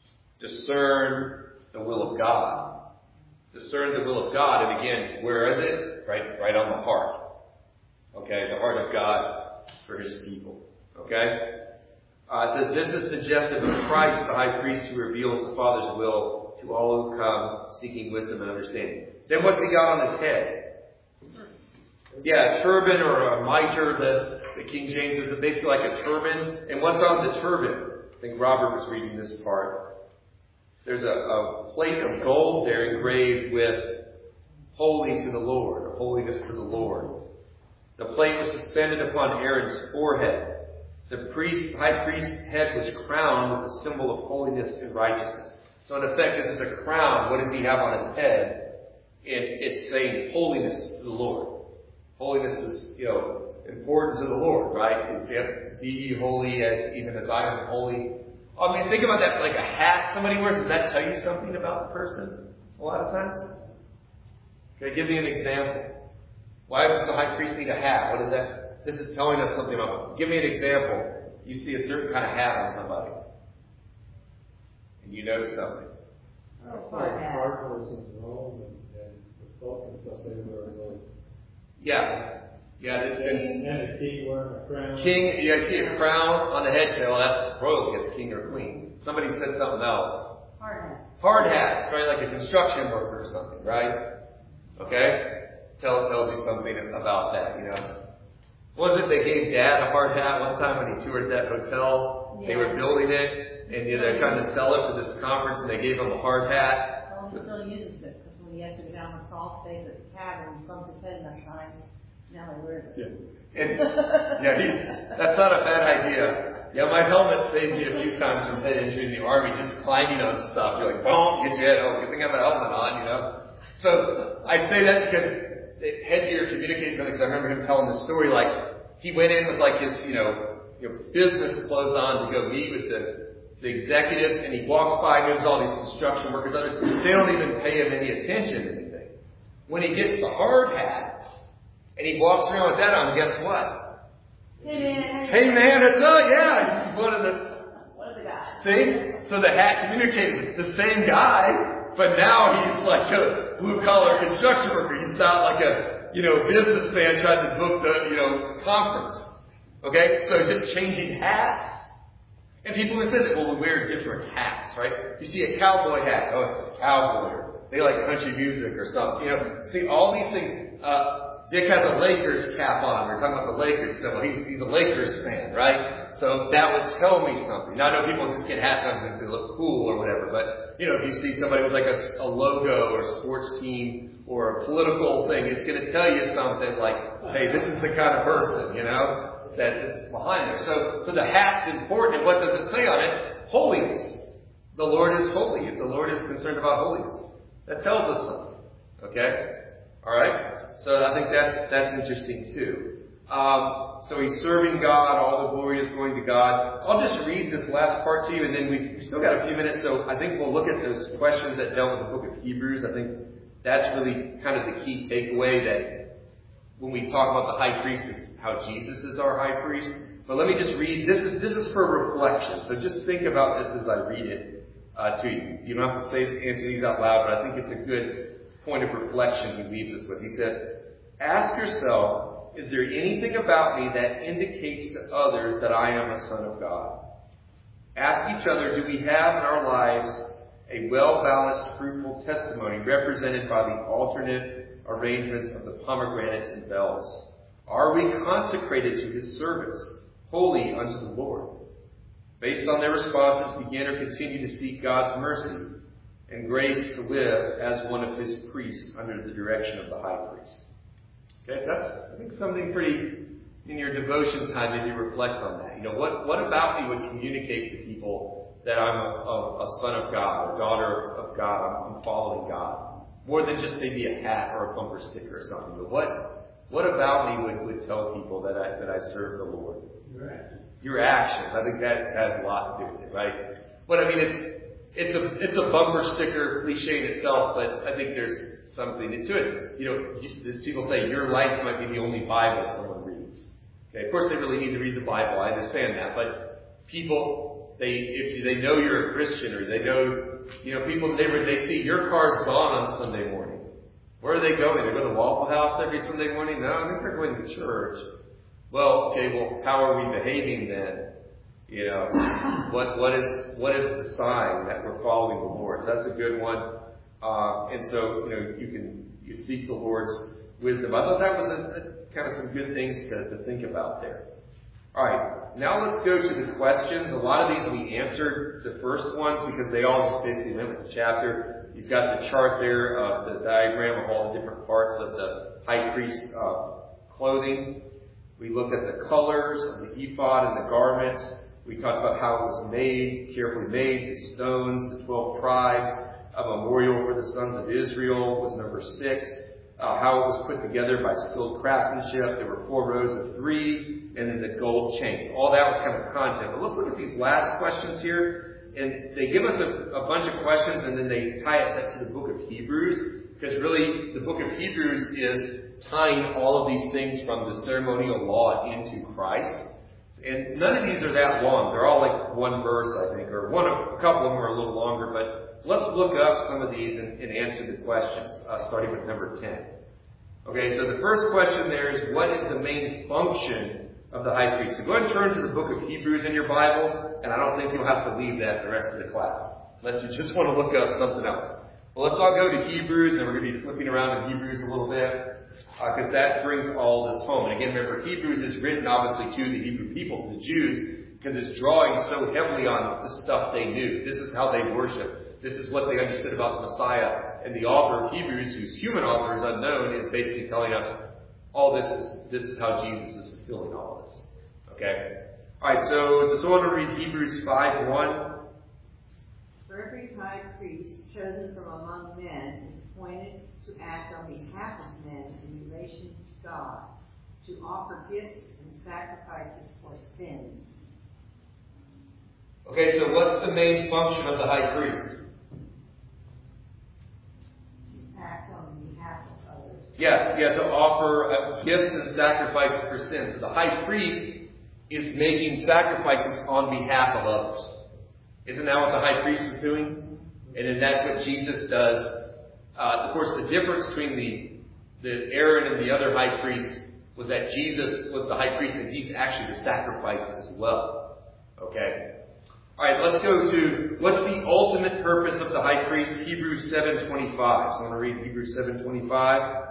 S1: Discern the will of God. Discern the will of God. And again, where is it? Right, right on the heart. Okay, the heart of God for His people. Okay? Uh, it says, this is suggestive of Christ, the high priest who reveals the Father's will to all who come seeking wisdom and understanding. Then what's He got on His head? Yeah, a turban or a mitre that the King James is basically like a turban. And what's on the turban? I think Robert was reading this part. There's a, a plate of gold there engraved with holy to the Lord, or holiness to the Lord. The plate was suspended upon Aaron's forehead. The priest, high priest's head was crowned with a symbol of holiness and righteousness. So in effect, this is a crown. What does he have on his head? It, it's saying holiness to the Lord. Holiness is, you know, important to the Lord, right? Be ye holy as even as I am holy. I mean, think about that, like a hat somebody wears. Does that tell you something about the person a lot of times? Okay, give me an example. Why does the high priest need a hat? What is that? This is telling us something about. Give me an example. You see a certain kind of hat on somebody, and you know something.
S2: Hard horses in Rome and, and the folk and stuff they wear those.
S1: Yeah. Yeah, and,
S2: And, and the king wearing a crown.
S1: King, yeah, I see a crown on the head. Say, well, that's royalty. It's king or queen. Somebody said something else.
S5: Hard hat.
S1: Hard hats, right? Like a construction worker or something, right? Okay? Tell, tells you something about that, you know. Was it they gave Dad a hard hat one time when he toured that hotel? Yeah. They were building it, and you know, they're trying to sell it for this conference, and they gave him a hard hat.
S5: Well, he still uses it, because when he has to go down the crawl space at the cabin, he bumped his head enough times. Now he wears it.
S1: Yeah. And, yeah, he, that's not a bad idea. Yeah, my helmet saved me a few times from head injury in the army, just climbing on stuff. You're like, boom, get your head. Oh, good thing I have a helmet on, you know. So I say that because headgear communicates something. Because I remember him telling the story, like he went in with like his, you know, you know, business clothes on to go meet with the the executives, and he walks by and there's all these construction workers. They don't even pay him any attention to anything. When he gets the hard hat. And he walks around with that on, guess what?
S5: Hey man.
S1: Hey man, it's oh yeah, he's one of the
S5: one of the guys.
S1: See? So the hat communicates. It's the same guy, but now he's like a blue collar construction worker. He's not like a, you know, businessman trying to book the, you know, conference. Okay? So just changing hats. And people have said that, well, we wear different hats, right? You see a cowboy hat, oh, it's a cowboy. They like country music or something. You know, see all these things, uh, Dick has a Lakers cap on. We're talking about the Lakers symbol. He's, he's a Lakers fan, right? So that would tell me something. Now, I know people just get hats on because they look cool or whatever, but, you know, if you see somebody with like a, a logo or a sports team or a political thing, it's going to tell you something like, hey, this is the kind of person, you know, that is behind there. So, so the hat's important. And what does it say on it? Holiness. The Lord is holy. The Lord is concerned about holiness. That tells us something. Okay? All right? So I think that's that's interesting too. Um, so he's serving God. All the glory is going to God. I'll just read this last part to you, and then we, we still got a few minutes, so I think we'll look at those questions that dealt with the book of Hebrews. I think that's really kind of the key takeaway, that when we talk about the high priest, is how Jesus is our high priest. But let me just read. This is this is for reflection. So just think about this as I read it uh, to you. You don't have to say answer these out loud, but I think it's a good point of reflection he leaves us with. He says, "Ask yourself, is there anything about me that indicates to others that I am a son of God? Ask each other, do we have in our lives a well-balanced, fruitful testimony represented by the alternate arrangements of the pomegranates and bells? Are we consecrated to his service, holy unto the Lord?" Based on their responses, begin or continue to seek God's mercy and grace to live as one of his priests under the direction of the high priest. Okay, so that's, I think, something pretty, in your devotion time, if you reflect on that. You know, what, what about me would communicate to people that I'm a, a, a son of God, a daughter of God, I'm, I'm following God? More than just maybe a hat or a bumper sticker or something. But what, what about me would, would tell people that I, that I serve the Lord?
S6: Your actions.
S1: Your actions. I think that has a lot to do with it, right? But I mean, it's, it's a, it's a bumper sticker cliche in itself, but I think there's something to it. You know, as people say, your life might be the only Bible someone reads. Okay, of course they really need to read the Bible. I understand that, but people, they if they know you're a Christian, or they know, you know, people they they see your car's gone on Sunday morning. Where are they going? They go to the Waffle House every Sunday morning? No, I think they're going to church. Well, okay, well, how are we behaving then? You know, what what is what is the sign that we're following the Lord? So that's a good one. Uh, and so, you know, you can you seek the Lord's wisdom. I thought that was a, a, kind of some good things to, to think about there. All right, now let's go to the questions. A lot of these we answered the first ones because they all just basically went with the chapter. You've got the chart there, uh, the diagram of all the different parts of the high priest's uh, clothing. We looked at the colors of the ephod and the garments. We talked about how it was made, carefully made, the stones, the twelve tribes. A memorial for the sons of Israel was number six. Uh, how it was put together by skilled craftsmanship. There were four rows of three, and then the gold chains. All that was kind of content. But let's look at these last questions here. And they give us a, a bunch of questions, and then they tie it to the book of Hebrews. Because really, the book of Hebrews is tying all of these things from the ceremonial law into Christ. And none of these are that long. They're all like one verse, I think, or one. A couple of them are a little longer, but let's look up some of these and, and answer the questions, uh, starting with number ten. Okay, so the first question there is, what is the main function of the high priest? So go ahead and turn to the book of Hebrews in your Bible, and I don't think you'll have to leave that the rest of the class, unless you just want to look up something else. Well, let's all go to Hebrews, and we're going to be flipping around in Hebrews a little bit, because uh, that brings all this home. And again, remember, Hebrews is written obviously to the Hebrew people, to the Jews, because it's drawing so heavily on the stuff they knew. This is how they worship. This is what they understood about the Messiah. And the author of Hebrews, whose human author is unknown, is basically telling us all this is this is how Jesus is fulfilling all of this. Okay? Alright, so does someone want to read Hebrews five one?
S5: For every high priest chosen from among men is appointed to act on behalf of men in relation to God, to offer gifts and sacrifices for sins.
S1: Okay, so what's the main function of the high priest?
S5: Act on behalf of others.
S1: Yeah, yeah, to offer uh, gifts and sacrifices for sins. So the high priest is making sacrifices on behalf of others. Isn't that what the high priest is doing? And then that's what Jesus does. Uh, of course, the difference between the, the Aaron and the other high priests was that Jesus was the high priest and he's actually the sacrifice as well. Okay? Alright, let's go to, what's the ultimate purpose of the high priest? Hebrews seven twenty-five. So I want to read Hebrews seven twenty-five.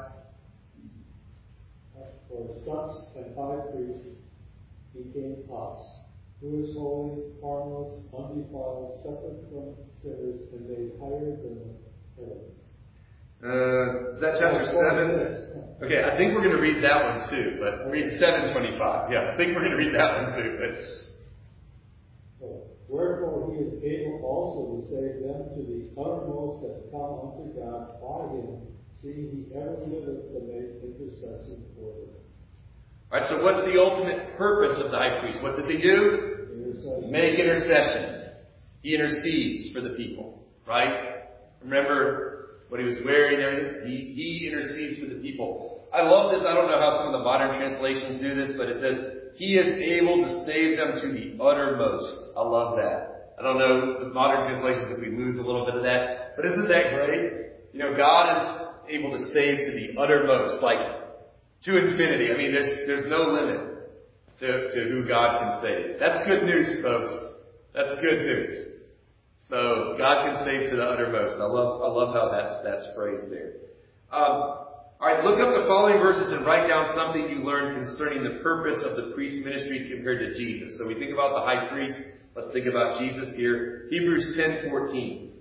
S2: For such an high priest became us, who is holy, harmless, undefiled, separate from sinners, and made higher than the heavens.
S1: Uh, is that chapter seven? Okay, I think we're going to read that one too, but read seven twenty-five. Yeah, I think we're going to read that one too, but...
S2: Wherefore he is able also to save them to the uttermost that come unto God by him, seeing he ever liveth to make intercession for them.
S1: Alright, so what's the ultimate purpose of the high priest? What does he do?
S2: Intercession.
S1: Make intercession. He intercedes for the people. Right? Remember what he was wearing and everything? He, he intercedes for the people. I love this. I don't know how some of the modern translations do this, but it says, he is able to save them to the uttermost. I love that. I don't know the modern translations if we lose a little bit of that, but isn't that great? You know, God is able to save to the uttermost, like to infinity. I mean, there's there's no limit to, to who God can save. That's good news, folks. That's good news. So God can save to the uttermost. I love I love how that's that's phrased there. Um, all right, look up the following verses and write down something you learned concerning the purpose of the priest's ministry compared to Jesus. So we think about the high priest. Let's think about Jesus here. Hebrews ten fourteen.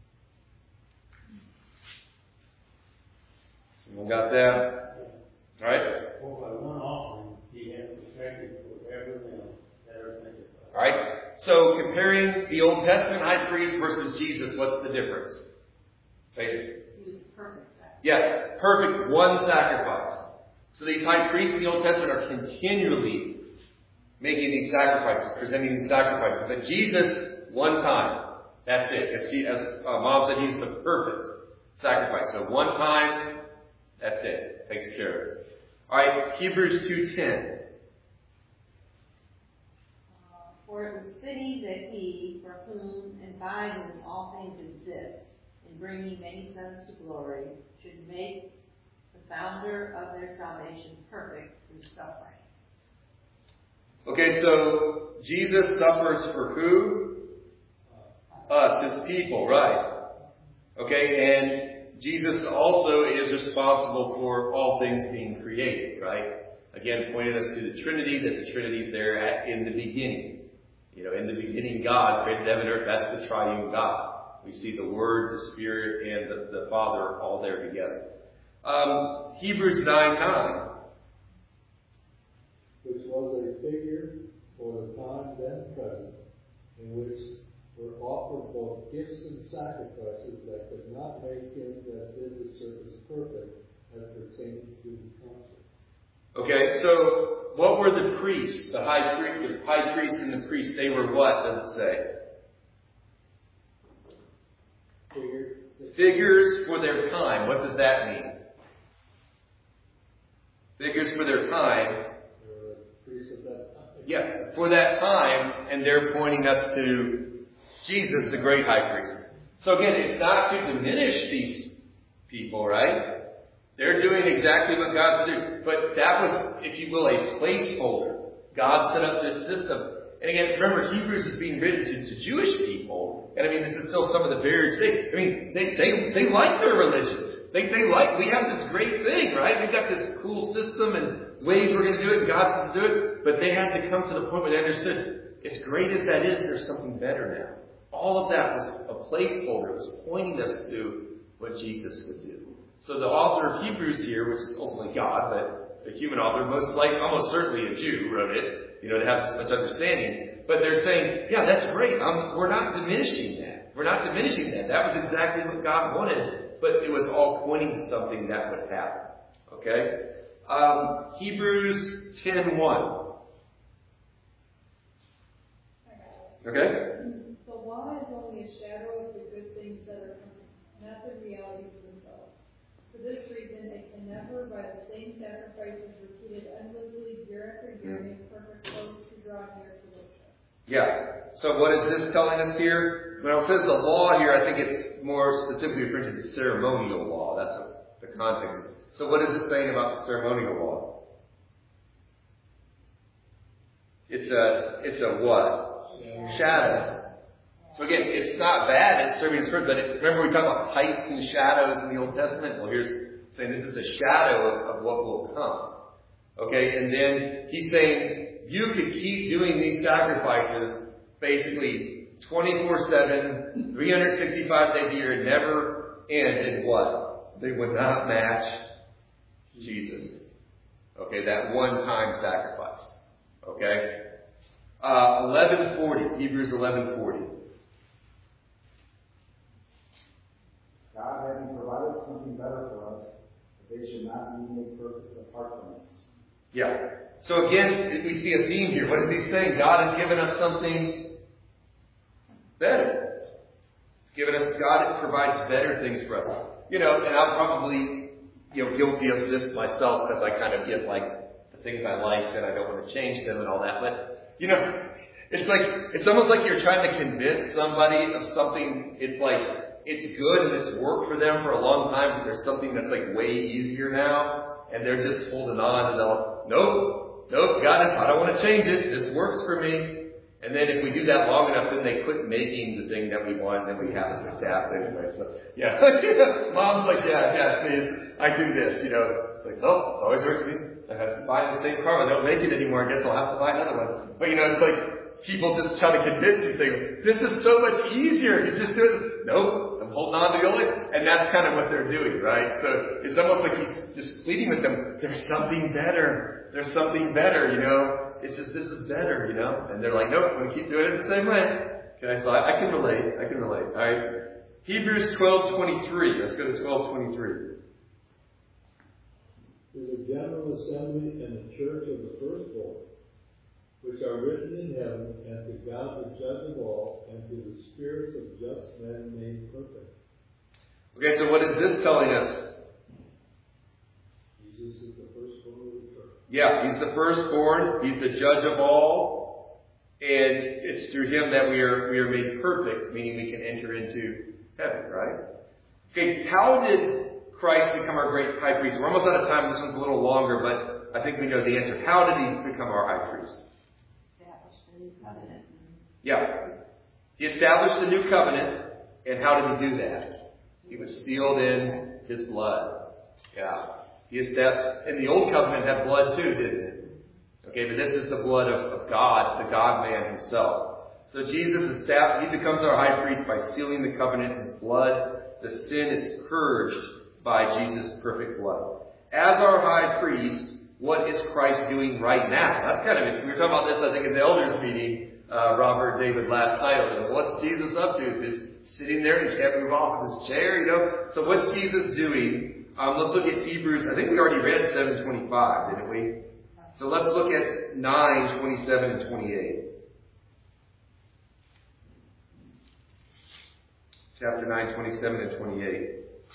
S1: Someone got that? All right.
S6: For by one offering, he has perfected forever them that are sanctified.
S1: All right. So comparing the Old Testament high priest versus Jesus, what's the difference? Basically.
S5: He was perfect.
S1: Yeah, perfect, one sacrifice. So these high priests in the Old Testament are continually making these sacrifices, presenting these sacrifices. But Jesus, one time. That's it. As, he, as uh, Mom said, he's the perfect sacrifice. So one time, that's it. Takes care of it. All right, Hebrews two ten.
S5: Uh, For it was fitting that he, for whom and by whom all things exist, in bringing many sons to glory, should make the founder of their salvation perfect through suffering.
S1: Okay, so Jesus suffers for who? Us, his people, right? Okay, and Jesus also is responsible for all things being created, right? Again, pointing us to the Trinity, that the Trinity's there at, in the beginning. You know, in the beginning, God created heaven and earth. That's the triune God. We see the Word, the Spirit, and the, the Father all there together. Um, Hebrews nine nine.
S2: Which was a figure for the time then present, in which were offered both gifts and sacrifices that could not make him that did the service perfect as pertaining to the conscience. Okay,
S1: so what were the priests? The high priest, the high priest and the priest, they were what, does it say?
S2: Figure.
S1: Figures for their time. What does that mean? Figures for their time. Yeah, for that time, and they're pointing us to Jesus, the great high priest. So again, it's not to diminish these people, right? They're doing exactly what God's doing. But that was, if you will, a placeholder. God set up this system. And again, remember, Hebrews is being written to, to Jewish people. And I mean, this is still some of the barriers today. I mean, they, they, they like their religion. They, they like, we have this great thing, right? We've got this cool system and ways we're going to do it and God says to do it. But they had to come to the point where they understood, as great as that is, there's something better now. All of that was a placeholder. It was pointing us to what Jesus would do. So the author of Hebrews here, which is ultimately God, but the human author, most like, almost certainly a Jew wrote it, you know, to have this much understanding. But they're saying, yeah, that's great. Um, we're not diminishing that. We're not diminishing that. That was exactly what God wanted. But it was all pointing to something that would happen. Okay? Um, Hebrews ten one. Okay?
S3: The law is only a shadow of the good things that are coming, not the reality for themselves. For this reason, it can never, by the same sacrifices repeated endlessly year after year, make perfect those who draw near to worship.
S1: Yeah. So what is this telling us here? When it says the law here, I think it's more specifically referring to the ceremonial law. That's what the context is. So what is it saying about the ceremonial law? It's a, it's a what?
S5: Yeah.
S1: Shadow. So again, it's not bad, it's serving its purpose, but it's, remember we talked about types and shadows in the Old Testament? Well, here's saying this is a shadow of, of what will come. Okay, and then he's saying you could keep doing these sacrifices basically twenty-four seven, three hundred sixty-five days a year, and never end in what? They would not match Jesus. Okay, that one-time sacrifice. Okay? Uh, eleven forty, Hebrews eleven forty.
S4: God having provided something better for us, that they should not be made perfect apart from us.
S1: Yeah. So again, we see a theme here. What is he saying? God has given us something better. He's given us, God provides better things for us. You know, and I'm probably, you know, guilty of this myself because I kind of get like the things I like and I don't want to change them and all that. But, you know, it's like, it's almost like you're trying to convince somebody of something. It's like, it's good and it's worked for them for a long time, but there's something that's like way easier now. And they're just holding on and they'll, nope, nope, got it. I don't want to change it. This works for me. And then if we do that long enough, then they quit making the thing that we want, and then we have to adapt anyway. So, yeah. Mom's like, yeah, yeah, see, I do this, you know. It's like, oh, it's always worked for me. I have to buy the same car. I don't make it anymore. I guess I'll have to buy another one. But, you know, it's like people just try to convince you, saying, this is so much easier. You just do it. Nope. I'm holding on to the old one. And that's kind of what they're doing, right? So it's almost like he's just pleading with them. There's something better. There's something better, you know. It's just, this is better, you know? And they're like, nope, I'm going to keep doing it the same way. Okay, so I, I can relate. I can relate. All right. Hebrews twelve twenty-three. Let's go to twelve twenty-three.
S2: To the general assembly and the church of the firstborn, which are written in heaven, and to God the judge of all, and to the spirits of just men made perfect.
S1: Okay, so what is this telling us?
S2: Jesus is the firstborn of the church.
S1: Yeah, he's the firstborn. He's the judge of all. And it's through him that we are we are made perfect, meaning we can enter into heaven, right? Okay, how did Christ become our great high priest? We're almost out of time. This one's a little longer, but I think we know the answer. How did he become our high priest?
S5: Establish the new covenant.
S1: Yeah. He established the new covenant. And how did he do that? He was sealed in his blood. Yeah. He established, and the old covenant had blood too, didn't it? Okay, but this is the blood of, of God, the God-man himself. So Jesus established, he becomes our high priest by sealing the covenant in his blood. The sin is purged by Jesus' perfect blood. As our high priest, what is Christ doing right now? That's kind of interesting. We were talking about this, I think, in the elders meeting, uh, Robert and David last night. What's Jesus up to? Just sitting there and he can't move off of his chair, you know? So what's Jesus doing? Um, let's look at Hebrews. I think we already read seven twenty-five, didn't we? So let's look at nine twenty-seven and twenty-eight. Chapter nine, twenty-seven and twenty-eight.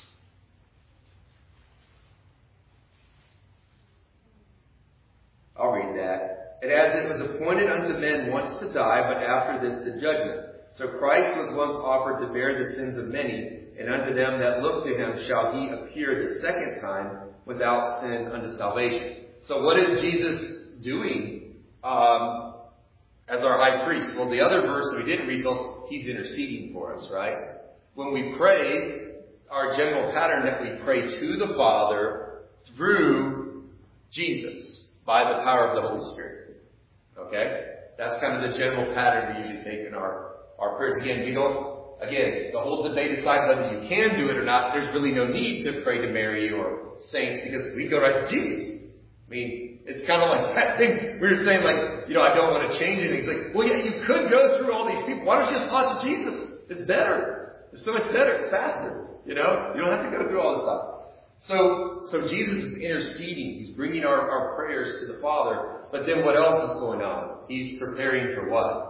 S1: I'll read that. And as it was appointed unto men once to die, but after this the judgment. So Christ was once offered to bear the sins of many, and unto them that look to him shall he appear the second time without sin unto salvation. So what is Jesus doing um, as our high priest? Well, the other verse that we didn't read tells us he's interceding for us, right? When we pray, our general pattern that we pray to the Father through Jesus by the power of the Holy Spirit. Okay? That's kind of the general pattern we usually take in our, our prayers. Again, we don't Again, the whole debate aside whether you can do it or not, there's really no need to pray to Mary or saints because we go right to Jesus. I mean, it's kind of like that thing we were saying, like, you know, I don't want to change anything. It's like, well, yeah, you could go through all these people. Why don't you just talk to Jesus? It's better. It's so much better. It's faster. You know, you don't have to go through all this stuff. So, so Jesus is interceding. He's bringing our, our prayers to the Father. But then what else is going on? He's preparing for what?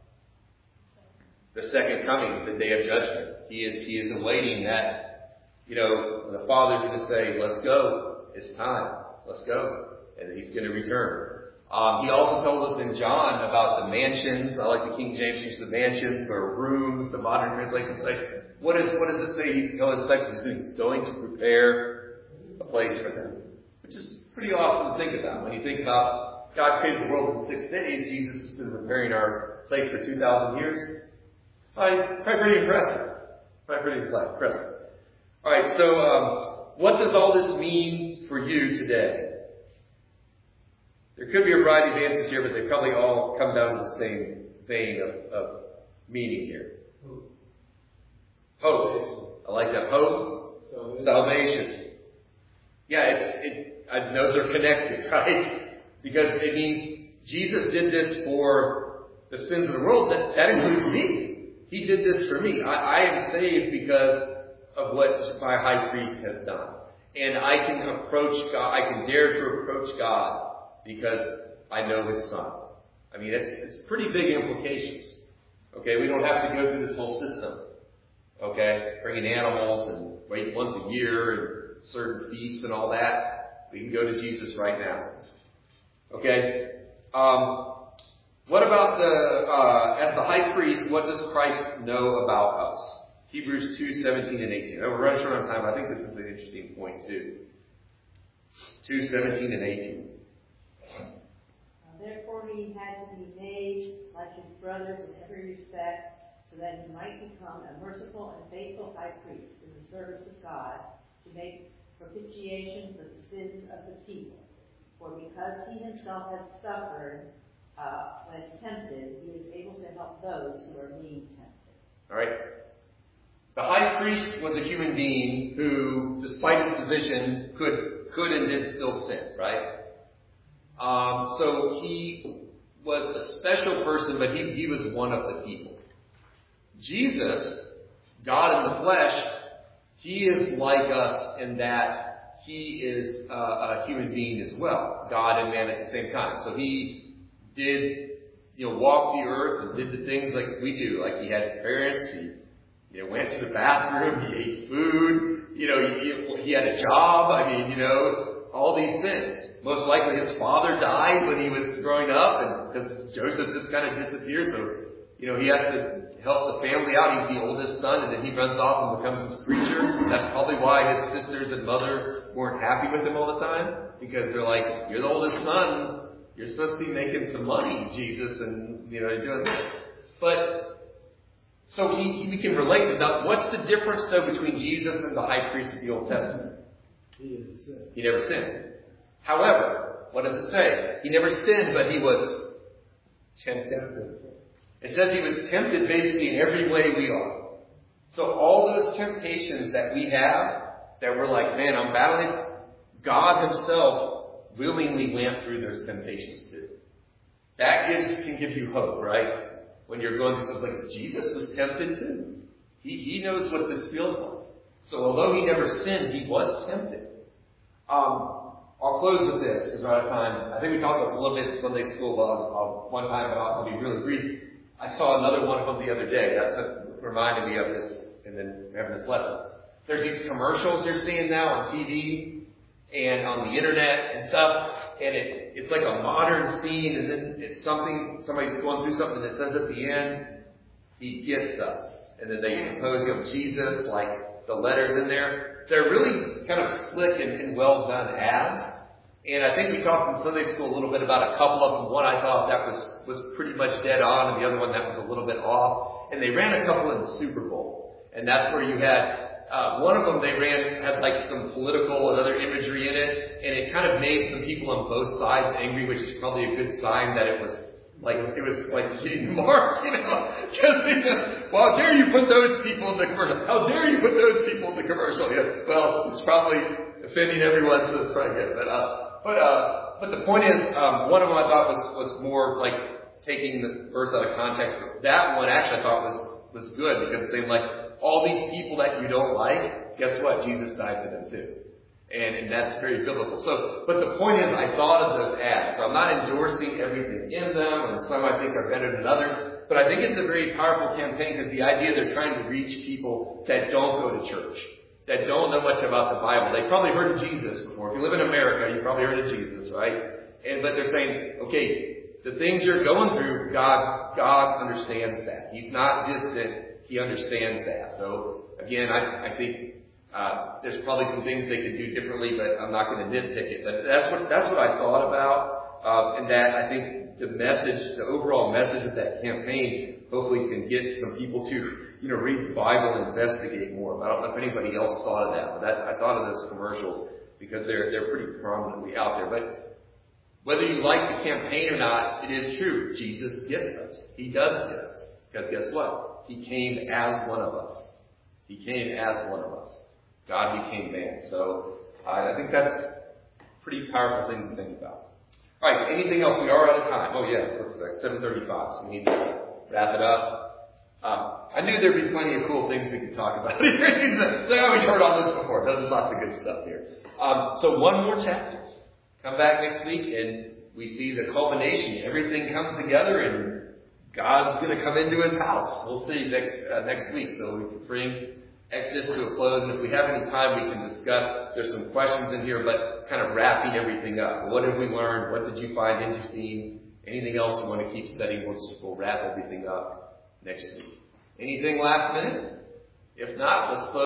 S1: The second coming, the day of judgment. He is, he is awaiting that, you know, the Father's going to say, let's go. It's time. Let's go. And he's going to return. Um, he also told us in John about the mansions. I like the King James use the mansions or rooms. The modern translation say, what is, what does it say? He tells his disciples he's going to prepare a place for them. Which is pretty awesome to think about. When you think about God created the world in six days, Jesus has been preparing our place for two thousand years. Probably, probably pretty impressive. Probably pretty impressive. All right, so um, what does all this mean for you today? There could be a variety of answers here, but they probably all come down to the same vein of, of meaning here.
S2: Hope.
S1: Hope. I like that. Hope.
S2: Salvation.
S1: Salvation. Yeah, it's, it, uh, those are connected, right? Because it means Jesus did this for the sins of the world. That, that includes me. He did this for me. I, I am saved because of what my high priest has done. And I can approach God, I can dare to approach God because I know his son. I mean, it's, it's pretty big implications. Okay, we don't have to go through this whole system. Okay, bringing animals and wait once a year and certain feasts and all that. We can go to Jesus right now. Okay, um, what about the, uh, as the high priest, what does Christ know about us? Hebrews two, seventeen and eighteen. Oh, we're running short on time, but I think this is an interesting point too. two, seventeen and eighteen.
S5: Therefore he had to be made like his brothers in every respect, so that he might become a merciful and faithful high priest in the service of God, to make propitiation for the sins of the people. For because he himself has suffered uh, when tempted, he is able to help those who are being tempted.
S1: All right. The high priest was a human being who, despite his position, could could and did still sin, right? Um, so he was a special person, but he, he was one of the people. Jesus, God in the flesh, he is like us in that he is uh, a human being as well, God and man at the same time. So he did, you know, walk the earth and did the things like we do. Like he had parents, he, you know, went to the bathroom, he ate food, you know, he, he had a job. I mean, you know, all these things. Most likely his father died when he was growing up, and because Joseph just kind of disappeared, so, you know, he has to help the family out. He's the oldest son, and then he runs off and becomes this preacher. That's probably why his sisters and mother weren't happy with him all the time, because they're like, you're the oldest son, you're supposed to be making some money, Jesus, and, you know, you're doing this. But, so he, he can relate to that. What's the difference, though, between Jesus and the high priest of the Old Testament?
S2: He didn't sin.
S1: He never sinned. However, what does it say? He never sinned, but he was tempted. It says he was tempted basically in every way we are. So all those temptations that we have, that we're like, man, I'm battling, God himself willingly went through those temptations too. That gives, can give you hope, right? When you're going through something like, Jesus was tempted too. He, he knows what this feels like. So although he never sinned, he was tempted. Um, I'll close with this because we're out of time. I think we talked about this a little bit in Sunday school well, I'll, one time, but I'll, I'll be really brief. I saw another one of them the other day. That's what reminded me of this, and then having this lesson. There's these commercials you're seeing now on T V and on the internet and stuff, and it, it's like a modern scene, and then it's something, somebody's going through something that says at the end, he gets us. And then they compose, you know, Jesus, like the letters in there. They're really kind of slick and, and well done ads. And I think we talked in Sunday school a little bit about a couple of them. One I thought that was, was pretty much dead on, and the other one that was a little bit off. And they ran a couple in the Super Bowl. And that's where you had, uh, one of them they ran, had like some political and other imagery in it. And it kind of made some people on both sides angry, which is probably a good sign that it was like, it was like hitting the mark, you know. Because they said, well, how dare you put those people in the commercial? How dare you put those people in the commercial? Yeah, well, it's probably offending everyone, so it's probably good. But, uh, But uh, but the point is, um, one of them I thought was, was more like taking the verse out of context. But that one actually I thought was, was good because they like all these people that you don't like. Guess what? Jesus died for them too, and and that's very biblical. So, but the point is, I thought of those ads. So I'm not endorsing everything in them, and some I think are better than others. But I think it's a very powerful campaign because the idea they're trying to reach people that don't go to church, that don't know much about the Bible. They probably heard of Jesus before. If you live in America, you probably heard of Jesus, right? And but they're saying, okay, the things you're going through, God, God understands that. He's not distant. He understands that. So again, I, I think uh, there's probably some things they could do differently, but I'm not going to nitpick it. But that's what that's what I thought about, uh, and that I think the message, the overall message of that campaign, hopefully can get some people to, you know, read the Bible and investigate more. I don't know if anybody else thought of that, but that's, I thought of those commercials because they're they're pretty prominently out there. But whether you like the campaign or not, it is true. Jesus gets us. He does get us. Because guess what? He came as one of us. He came as one of us. God became man. So uh, I think that's a pretty powerful thing to think about. All right, anything else? We are out of time. Oh yeah, it looks like seven thirty-five, so we need to wrap it up. Uh, I knew there'd be plenty of cool things we could talk about here. So we've heard all this before. There's lots of good stuff here. Um, so one more chapter. Come back next week, and we see the culmination. Everything comes together and God's going to come into his house. We'll see next uh, next week. So we can bring Exodus to a close. And if we have any time, we can discuss. There's some questions in here, but kind of wrapping everything up. What have we learned? What did you find interesting? Anything else you want to keep studying? We'll, just, we'll wrap everything up next week. Anything last minute? If not, let's close.